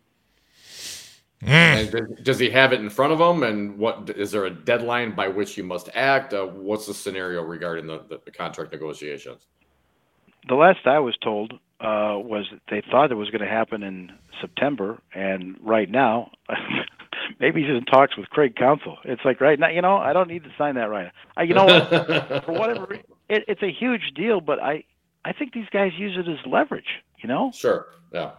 Mm. And does, does he have it in front of him? And what is there a deadline by which you must act? Uh, what's the scenario regarding the, the, the contract negotiations? The last I was told uh, was that they thought it was going to happen in September, and right now, maybe he's in talks with Craig Counsell. It's like right now, you know, I don't need to sign that right now. I, you know what? For whatever reason, it, it's a huge deal, but I, I think these guys use it as leverage. You know? Sure. Yeah.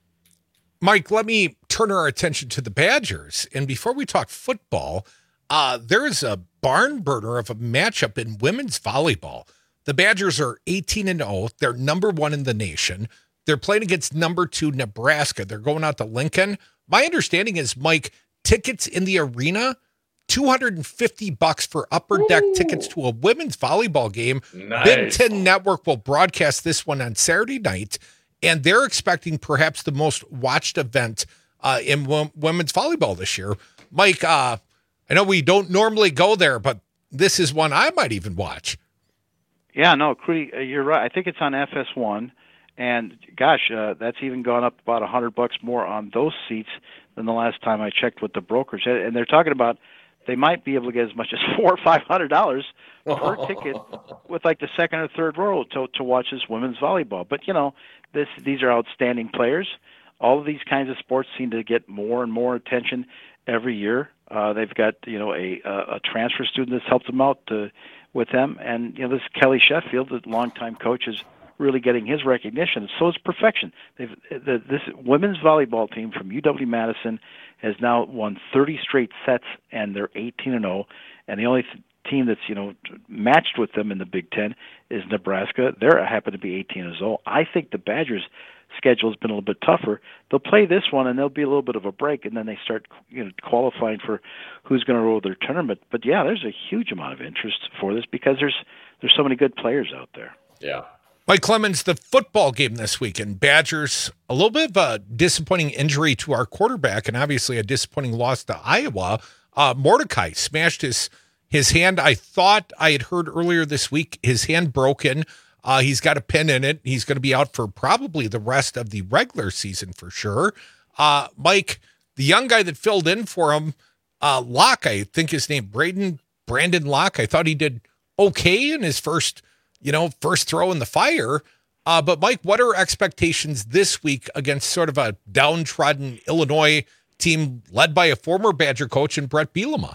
Mike, let me turn our attention to the Badgers. And before we talk football, uh, there is a barn burner of a matchup in women's volleyball. The Badgers are eighteen and oh. They're number one in the nation. They're playing against number two Nebraska. They're going out to Lincoln. My understanding is, Mike, tickets in the arena, two hundred fifty bucks for upper deck Ooh. tickets to a women's volleyball game. Nice. Big Ten Network will broadcast this one on Saturday night, and they're expecting perhaps the most watched event uh, in w- women's volleyball this year. Mike, uh, I know we don't normally go there, but this is one I might even watch. Yeah, no, Crudy, you're right. I think it's on F S one, and gosh, uh, that's even gone up about a hundred bucks more on those seats than the last time I checked with the brokers. And they're talking about they might be able to get as much as four or five hundred dollars per ticket with like the second or third row to to watch this women's volleyball. But you know, this these are outstanding players. All of these kinds of sports seem to get more and more attention every year. Uh, they've got you know a a transfer student that's helped them out to. with them, and you know this Kelly Sheffield, the longtime coach, is really getting his recognition. So it's perfection. They've, the, this women's volleyball team from U W Madison has now won thirty straight sets, and they're eighteen and oh. And the only th- team that's you know matched with them in the Big Ten is Nebraska. They happen to be eighteen and oh. I think the Badgers' schedule has been a little bit tougher. They'll play this one, and there'll be a little bit of a break, and then they start you know qualifying for who's going to roll their tournament. But yeah, there's a huge amount of interest for this because there's there's so many good players out there. Yeah. Mike Clemens, the football game this weekend, Badgers, a little bit of a disappointing injury to our quarterback, and obviously a disappointing loss to Iowa. Uh, Mordecai smashed his his hand. I thought I had heard earlier this week his hand broken. Uh, he's got a pin in it. He's going to be out for probably the rest of the regular season for sure. Uh, Mike, the young guy that filled in for him, uh, Locke, I think his name, Braden, Brandon Locke, I thought he did okay in his first, you know, first throw in the fire. Uh, but Mike, what are expectations this week against sort of a downtrodden Illinois team led by a former Badger coach in Brett Bielema?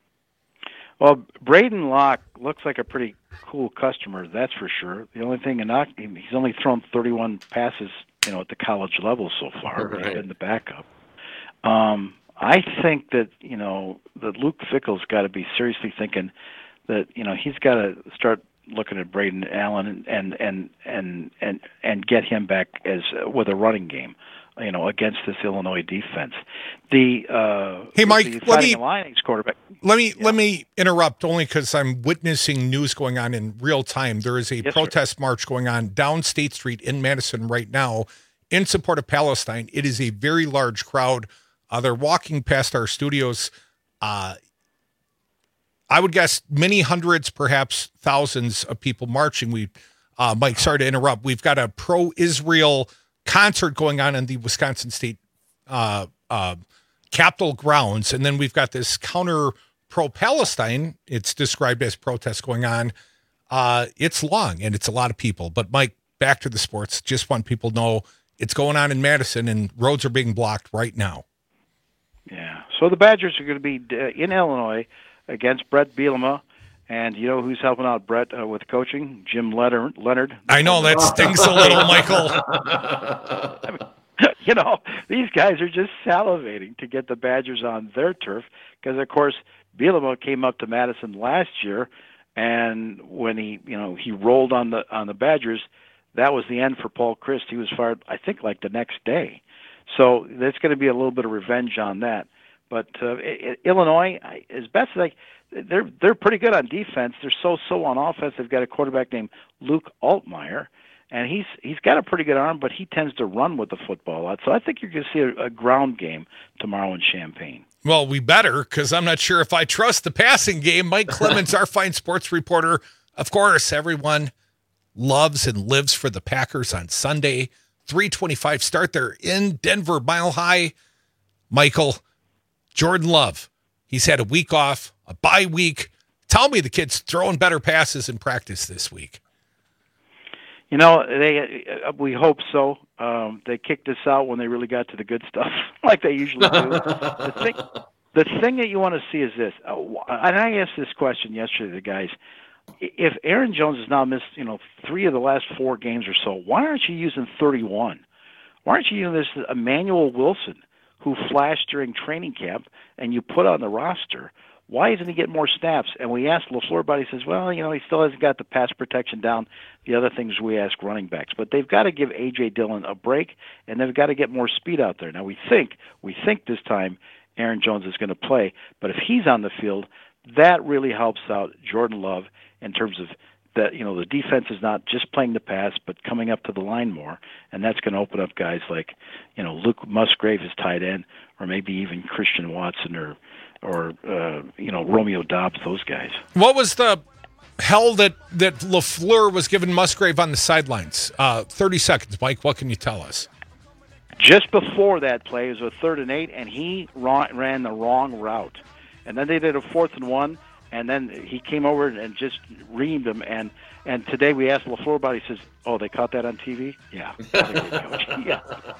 Well, Braden Locke looks like a pretty cool customer, that's for sure. The only thing, he's only thrown thirty-one passes, you know, at the college level so far. Right. He's been the backup. Um, I think that you know that Luke Fickell's got to be seriously thinking that you know he's got to start looking at Braden Allen and and and and and get him back as uh, with a running game. You know, against this Illinois defense. The uh, hey, Mike, the let me Linings quarterback. Let me yeah. let me interrupt only because I'm witnessing news going on in real time. There is a yes, protest sir. march going on down State Street in Madison right now in support of Palestine. It is a very large crowd. Uh, they're walking past our studios. Uh, I would guess many hundreds, perhaps thousands of people marching. We, uh, Mike, sorry to interrupt. We've got a pro-Israel concert going on in the Wisconsin State uh, uh, Capitol grounds, and then we've got this counter pro-Palestine. It's described as protest going on. Uh, it's long and it's a lot of people. But Mike, back to the sports. Just want people to know it's going on in Madison, and roads are being blocked right now. Yeah. So the Badgers are going to be uh, in Illinois against Brett Bielema, and you know who's helping out Brett uh, with coaching? Jim Leonard. Leonard. I know that stings a little, Michael. I mean, you know, these guys are just salivating to get the Badgers on their turf because, of course, Bielema came up to Madison last year, and when he, you know, he rolled on the on the Badgers, that was the end for Paul Chryst. He was fired, I think, like the next day. So there's going to be a little bit of revenge on that. But uh, Illinois, as best as I, they're they're pretty good on defense. They're so so on offense. They've got a quarterback named Luke Altmaier, and he's he's got a pretty good arm, but he tends to run with the football a lot. So I think you're going to see a, a ground game tomorrow in Champaign. Well, we better, because I'm not sure if I trust the passing game. Mike Clemens, our fine sports reporter. Of course, everyone loves and lives for the Packers on Sunday. three twenty-five start there in Denver, Mile High. Michael, Jordan Love, he's had a week off, a bye week. Tell me the kid's throwing better passes in practice this week. You know, they uh, we hope so. Um, they kicked us out when they really got to the good stuff, like they usually do. the thing, the thing that you want to see is this. Uh, and I asked this question yesterday to the guys. If Aaron Jones has now missed, you know, three of the last four games or so, why aren't you using thirty-one? Why aren't you using this Emmanuel Wilson, who flashed during training camp, and you put on the roster? Why isn't he getting more snaps? And we asked LaFleur about it. He says, well, you know, he still hasn't got the pass protection down. The other things we ask running backs. But they've got to give A J. Dillon a break, and they've got to get more speed out there. Now, we think, we think this time Aaron Jones is going to play. But if he's on the field, that really helps out Jordan Love in terms of that, you know, the defense is not just playing the pass, but coming up to the line more. And that's going to open up guys like, you know, Luke Musgrave is tight end, or maybe even Christian Watson or, or uh, you know, Romeo Dobbs, those guys. What was the hell that, that LaFleur was giving Musgrave on the sidelines? Uh, thirty seconds, Mike. What can you tell us? Just before that play, it was a third and eight, and he ran the wrong route. And then they did a fourth and one, and then he came over and just reamed him. And, and today we asked LaFleur about it. He says, oh, they caught that on T V? Yeah. yeah.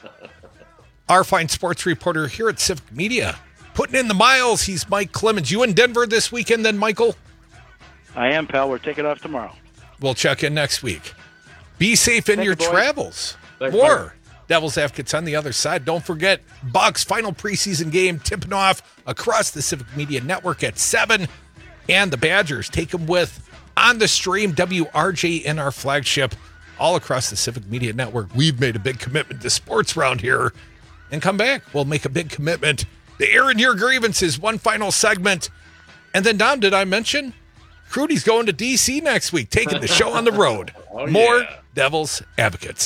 Our fine sports reporter here at Civic Media, putting in the miles. He's Mike Clemens. You in Denver this weekend then, Michael? I am, pal. We're taking off tomorrow. We'll check in next week. Be safe in Thank your you, travels. Thanks, More buddy. Devil's Advocates on the other side. Don't forget, Bucks final preseason game tipping off across the Civic Media Network at seven. And the Badgers take them with on the stream, W R J N, our flagship, all across the Civic Media Network. We've made a big commitment to sports around here. And come back. We'll make a big commitment to airing your grievances. One final segment. And then, Dom, did I mention Crudy's going to D C next week, taking the show on the road. Oh, More yeah. Devil's Advocates.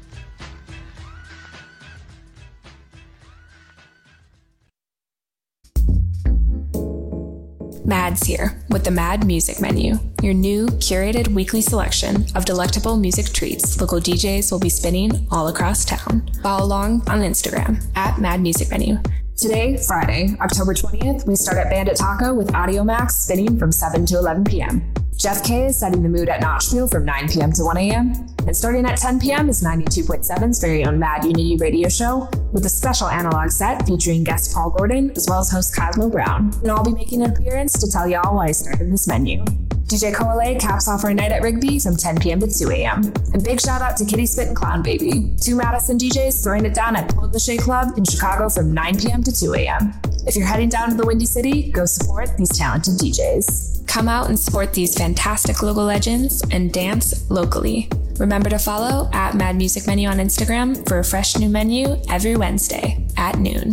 Mad's here with the Mad Music Menu, your new curated weekly selection of delectable music treats local D Js will be spinning all across town. Follow along on Instagram at Mad Music Menu. Today, Friday, October twentieth, we start at Bandit Taco with Audio Max spinning from seven to eleven p.m. Jeff K is setting the mood at Notchville from nine p.m. to one a.m. And starting at ten p.m. is ninety-two point seven's very own Mad Unity radio show with a special analog set featuring guest Paul Gordon as well as host Cosmo Brown. And I'll be making an appearance to tell y'all why I started this menu. D J Coale caps off our night at Rigby from ten p.m. to two a.m. And big shout out to Kitty Spit and Clown Baby, two Madison D Js throwing it down at Pull the Shea Club in Chicago from nine p.m. to two a.m. If you're heading down to the Windy City, go support these talented D Js. Come out and support these fantastic local legends and dance locally. Remember to follow at Mad Music Menu on Instagram for a fresh new menu every Wednesday at noon.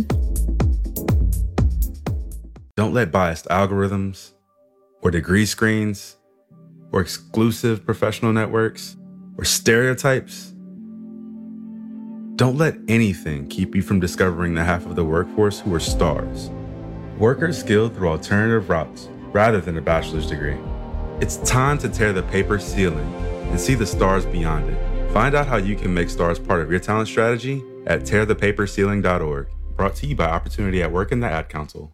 Don't let biased algorithms or degree screens or exclusive professional networks or stereotypes. Don't let anything keep you from discovering the half of the workforce who are stars. Workers skilled through alternative routes rather than a bachelor's degree. It's time to tear the paper ceiling and see the stars beyond it. Find out how you can make stars part of your talent strategy at tear the paper ceiling dot org. Brought to you by Opportunity at Work and the Ad Council.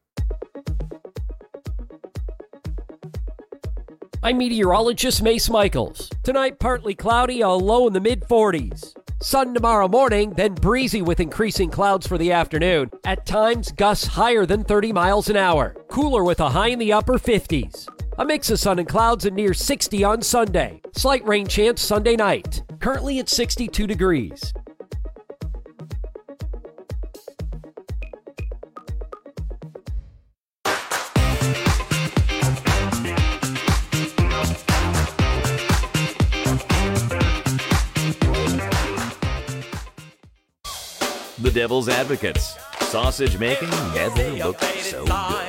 I'm meteorologist Mace Michaels. Tonight, partly cloudy, a low in the mid forties. Sun tomorrow morning, then breezy with increasing clouds for the afternoon. At times, gusts higher than thirty miles an hour. Cooler with a high in the upper fifties. A mix of sun and clouds and near sixty on Sunday. Slight rain chance Sunday night. Currently at sixty-two degrees. The Devil's Advocates. Sausage making never looked so good.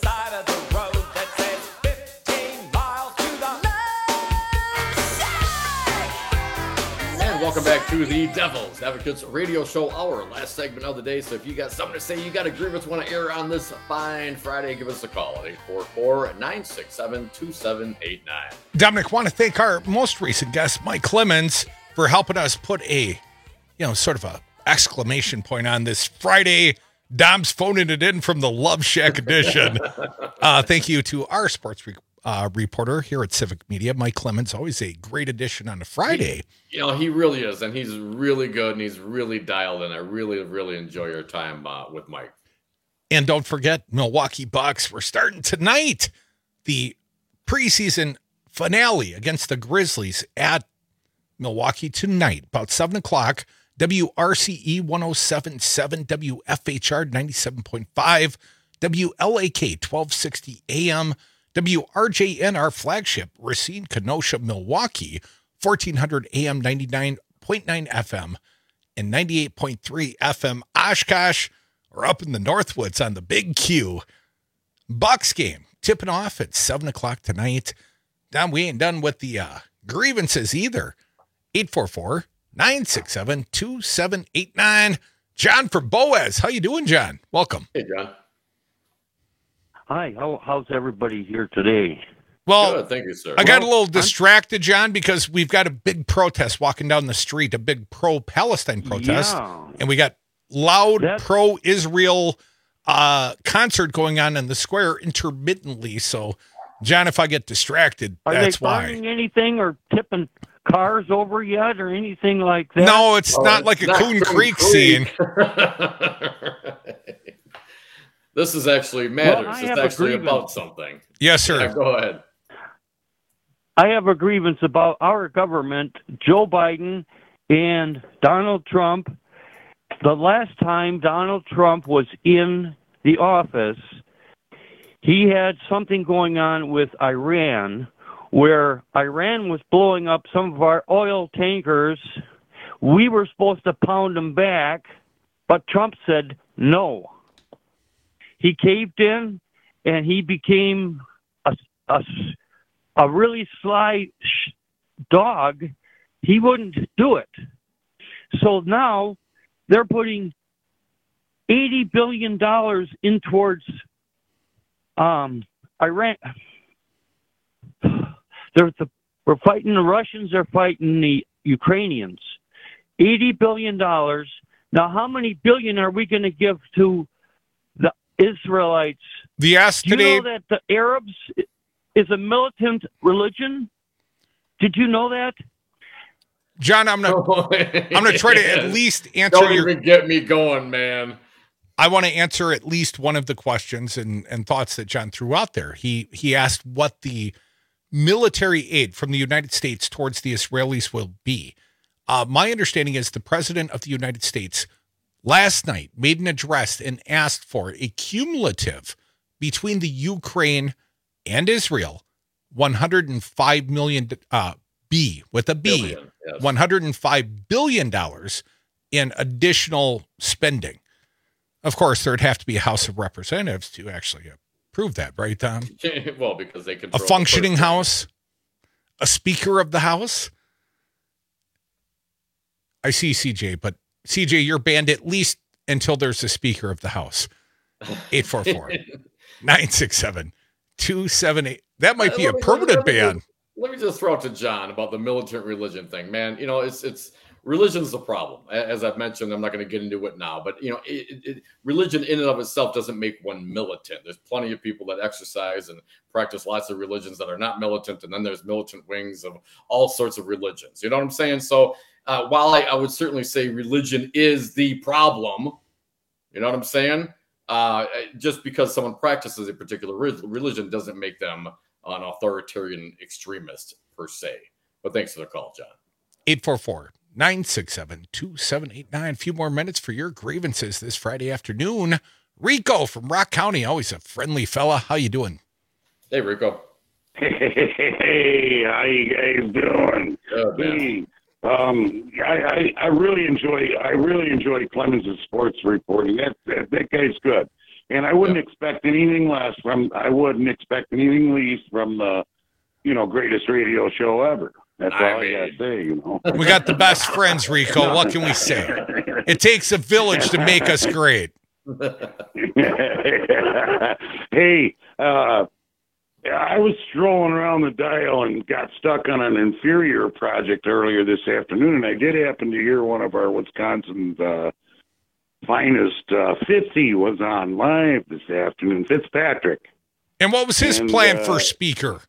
And welcome back to the Devil's Advocates radio show, our last segment of the day. So if you got something to say, you got a grievance, want to air on this fine Friday, give us a call at eight four four, nine six seven, two seven eight nine. Dominic, want to thank our most recent guest, Mike Clemens, for helping us put a, you know, sort of a exclamation point on this Friday. Dom's phoning it in from the Love Shack edition. uh, thank you to our sports re- uh, reporter here at Civic Media, Mike Clemens. Always a great addition on a Friday. You know, he really is, and he's really good, and he's really dialed in. I really, really enjoy your time uh, with Mike. And don't forget, Milwaukee Bucks. We're starting tonight the preseason finale against the Grizzlies at Milwaukee tonight, about seven o'clock. W R C E one oh seven point seven, W F H R ninety-seven point five, W L A K twelve sixty A M, W R J N, our flagship, Racine, Kenosha, Milwaukee, fourteen hundred A M, ninety-nine point nine F M, and ninety-eight point three F M, Oshkosh, or up in the Northwoods on the Big Q. Bucks game tipping off at seven o'clock tonight. Don, we ain't done with the uh, grievances either. eight four four, nine six seven, two seven eight nine. John from Boaz. How you doing, John? Welcome. Hey, John. Hi. How, how's everybody here today? Well, Good, thank you, sir. I got Well, a little distracted, John, because we've got a big protest walking down the street, a big pro-Palestine protest. Yeah. And we got loud That's- pro-Israel uh, concert going on in the square intermittently. So, John, if I get distracted, Are that's they why. burning anything or tipping cars over yet or anything like that? No, it's Oh, not it's like a not Coon Coon Creek, Creek. scene. This is actually matters. Well, I it's have a actually grievance. about something. Yes, sir. Yeah, go ahead. I have a grievance about our government, Joe Biden and Donald Trump. The last time Donald Trump was in the office, he had something going on with Iran, where Iran was blowing up some of our oil tankers. We were supposed to pound them back, but Trump said no. He caved in, and he became a, a, a really sly sh- dog. He wouldn't do it. So now they're putting eighty billion dollars in towards um, Iran. They're the, we're fighting the Russians, they're fighting the Ukrainians. eighty billion dollars. Now, how many billion are we going to give to the Israelites? The ask Do you today. know that the Arabs is a militant religion? Did you know that? John, I'm gonna I'm gonna try to at least answer Don't your even get me going, man. I want to answer at least one of the questions and, and thoughts that John threw out there. He he asked what the military aid from the United States towards the Israelis will be. Uh, my understanding is the President of the United States last night made an address and asked for a cumulative between the Ukraine and Israel one hundred five million uh, B with a B, Billion, yes. one hundred five billion dollars in additional spending. Of course, there'd have to be a House of Representatives to actually approve that, right, Tom? Well, because they A control the functioning purse. House, a Speaker of the House. I see C J, but C J, you're banned at least until there's a Speaker of the House. eight four four, nine six seven, two seven eight. That might be Uh, a let me- permanent let me ban. just- Let me just throw it to John about the militant religion thing, man. You know, it's it's religion's the problem. A- As I've mentioned, I'm not going to get into it now, but you know, it, it, it, religion in and of itself doesn't make one militant. There's plenty of people that exercise and practice lots of religions that are not militant, and then there's militant wings of all sorts of religions. You know what I'm saying? So uh, while I, I would certainly say religion is the problem, you know what I'm saying? Uh, just because someone practices a particular re- religion doesn't make them an authoritarian extremist per se. But thanks for the call, John. eight four four, nine six seven, two seven eight nine. A few more minutes for your grievances this Friday afternoon. Rico from Rock County, always a friendly fella. How you doing? Hey, Rico. Hey, how you guys doing? Good, man. Hey, um, I, I, I really enjoy I really enjoy Clemens' sports reporting. That, that that guy's good, and I wouldn't expect anything less from. I wouldn't expect anything least from the, you know, greatest radio show ever. That's I all I gotta say. You know, We got the best friends, Rico. What can we say? It takes a village to make us great. Hey, uh, I was strolling around the dial and got stuck on an inferior project earlier this afternoon, and I did happen to hear one of our Wisconsin's uh, finest, uh, Fitzy, was on live this afternoon, Fitzpatrick. And what was his And, plan uh, for speaker?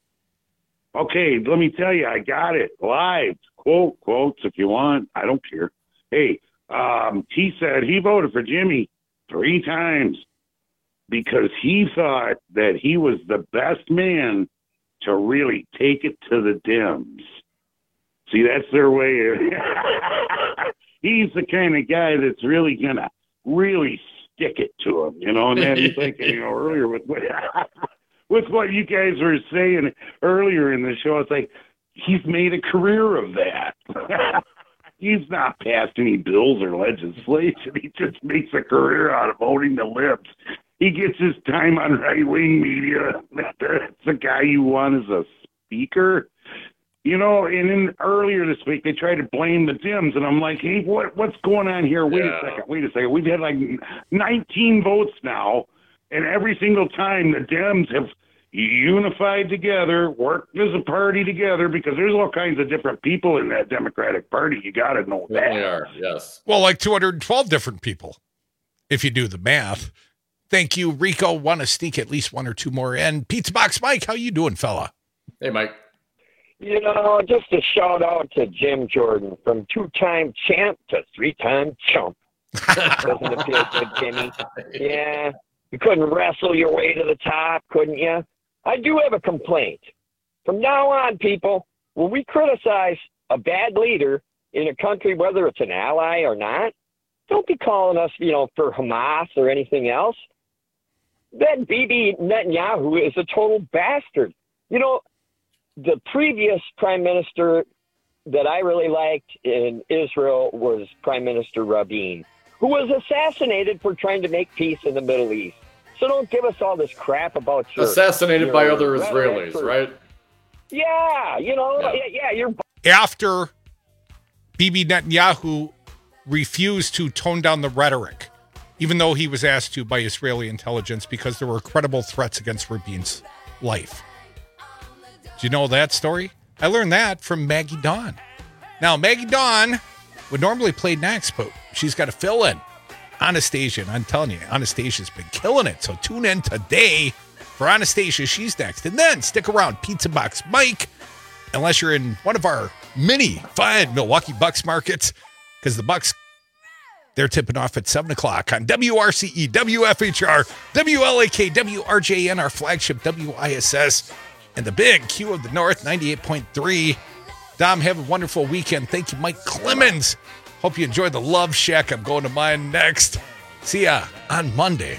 Okay, let me tell you, I got it live. Quote, quotes if you want. I don't care. Hey, um, he said he voted for Jimmy three times because he thought that he was the best man to really take it to the Dems. See, that's their way of... He's the kind of guy that's really going to really stick it to him, you know, and then he's like, you know, earlier with what, with what you guys were saying earlier in the show, it's like, he's made a career of that. He's not passed any bills or legislation. He just makes a career out of owning the libs. He gets his time on right-wing media. That's the guy you want as a speaker. You know, and then earlier this week, they tried to blame the Dems, and I'm like, hey, what what's going on here? Wait Yeah. a second, wait a second. We've had like nineteen votes now, and every single time the Dems have unified together, worked as a party together, because there's all kinds of different people in that Democratic Party. You got to know that. They are, yes. Well, like two hundred twelve different people, if you do the math. Thank you, Rico. Want to sneak at least one or two more in. Pizza Box Mike, how you doing, fella? Hey, Mike. You know, just a shout out to Jim Jordan, from two-time champ to three-time chump. Doesn't it feel good, Jimmy? Yeah. You couldn't wrestle your way to the top, couldn't you? I do have a complaint. From now on, people, when we criticize a bad leader in a country, whether it's an ally or not, don't be calling us, you know, for Hamas or anything else. That Bibi Netanyahu is a total bastard. You know, the previous prime minister that I really liked in Israel was Prime Minister Rabin, who was assassinated for trying to make peace in the Middle East. So don't give us all this crap about your, Assassinated your by other rhetoric Israelis, or- right? Yeah, you know, Yeah. yeah, yeah you're After Bibi Netanyahu refused to tone down the rhetoric, even though he was asked to by Israeli intelligence because there were credible threats against Rabin's life. Do you know that story? I learned that from Maggie Dawn. Now, Maggie Dawn would normally play next, but she's got to fill in. Anastasia, and I'm telling you, Anastasia's been killing it. So tune in today for Anastasia. She's next. And then stick around, Pizza Box Mike, unless you're in one of our many fine Milwaukee Bucks markets, because the Bucks, they're tipping off at seven o'clock on W R C E, W F H R, W L A K, W R J N, our flagship W I S S, and the big Q of the North, ninety-eight point three. Dom, have a wonderful weekend. Thank you, Mike Clemens. Hope you enjoy the Love Shack. I'm going to mine next. See ya on Monday.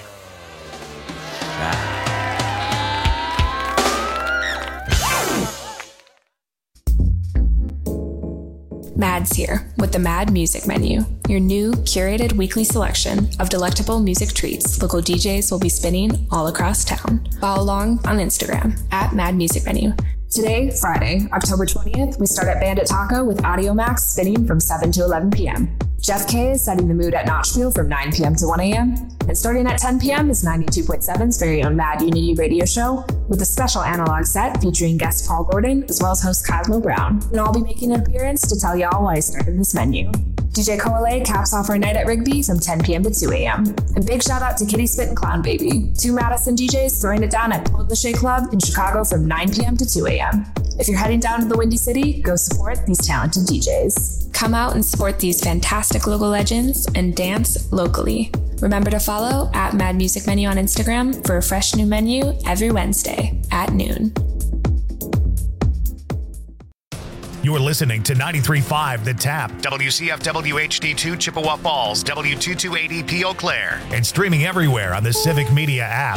Mad's here with the Mad Music Menu, your new curated weekly selection of delectable music treats local D Js will be spinning all across town. Follow along on Instagram at Mad Music Menu. Today, Friday, October twentieth, we start at Bandit Taco with Audio Max spinning from seven to eleven p.m. Jeff K is setting the mood at Notchville from nine p.m. to one a.m. And starting at ten p.m. is ninety-two point seven's very own Mad Unity radio show with a special analog set featuring guest Paul Gordon as well as host Cosmo Brown. And I'll be making an appearance to tell y'all why I started this menu. D J Coale caps off our night at Rigby from ten p.m. to two a.m. And big shout out to Kitty Spit and Clown Baby, two Madison D Js throwing it down at Pull the Shea Club in Chicago from nine p.m. to two a.m. If you're heading down to the Windy City, go support these talented D Js. Come out and support these fantastic local legends and dance locally. Remember to follow at Mad Music Menu on Instagram for a fresh new menu every Wednesday at noon. You're listening to ninety-three point five The Tap, W C F W H D two Chippewa Falls, W two two eight E P Eau Claire, and streaming everywhere on the Civic Media app.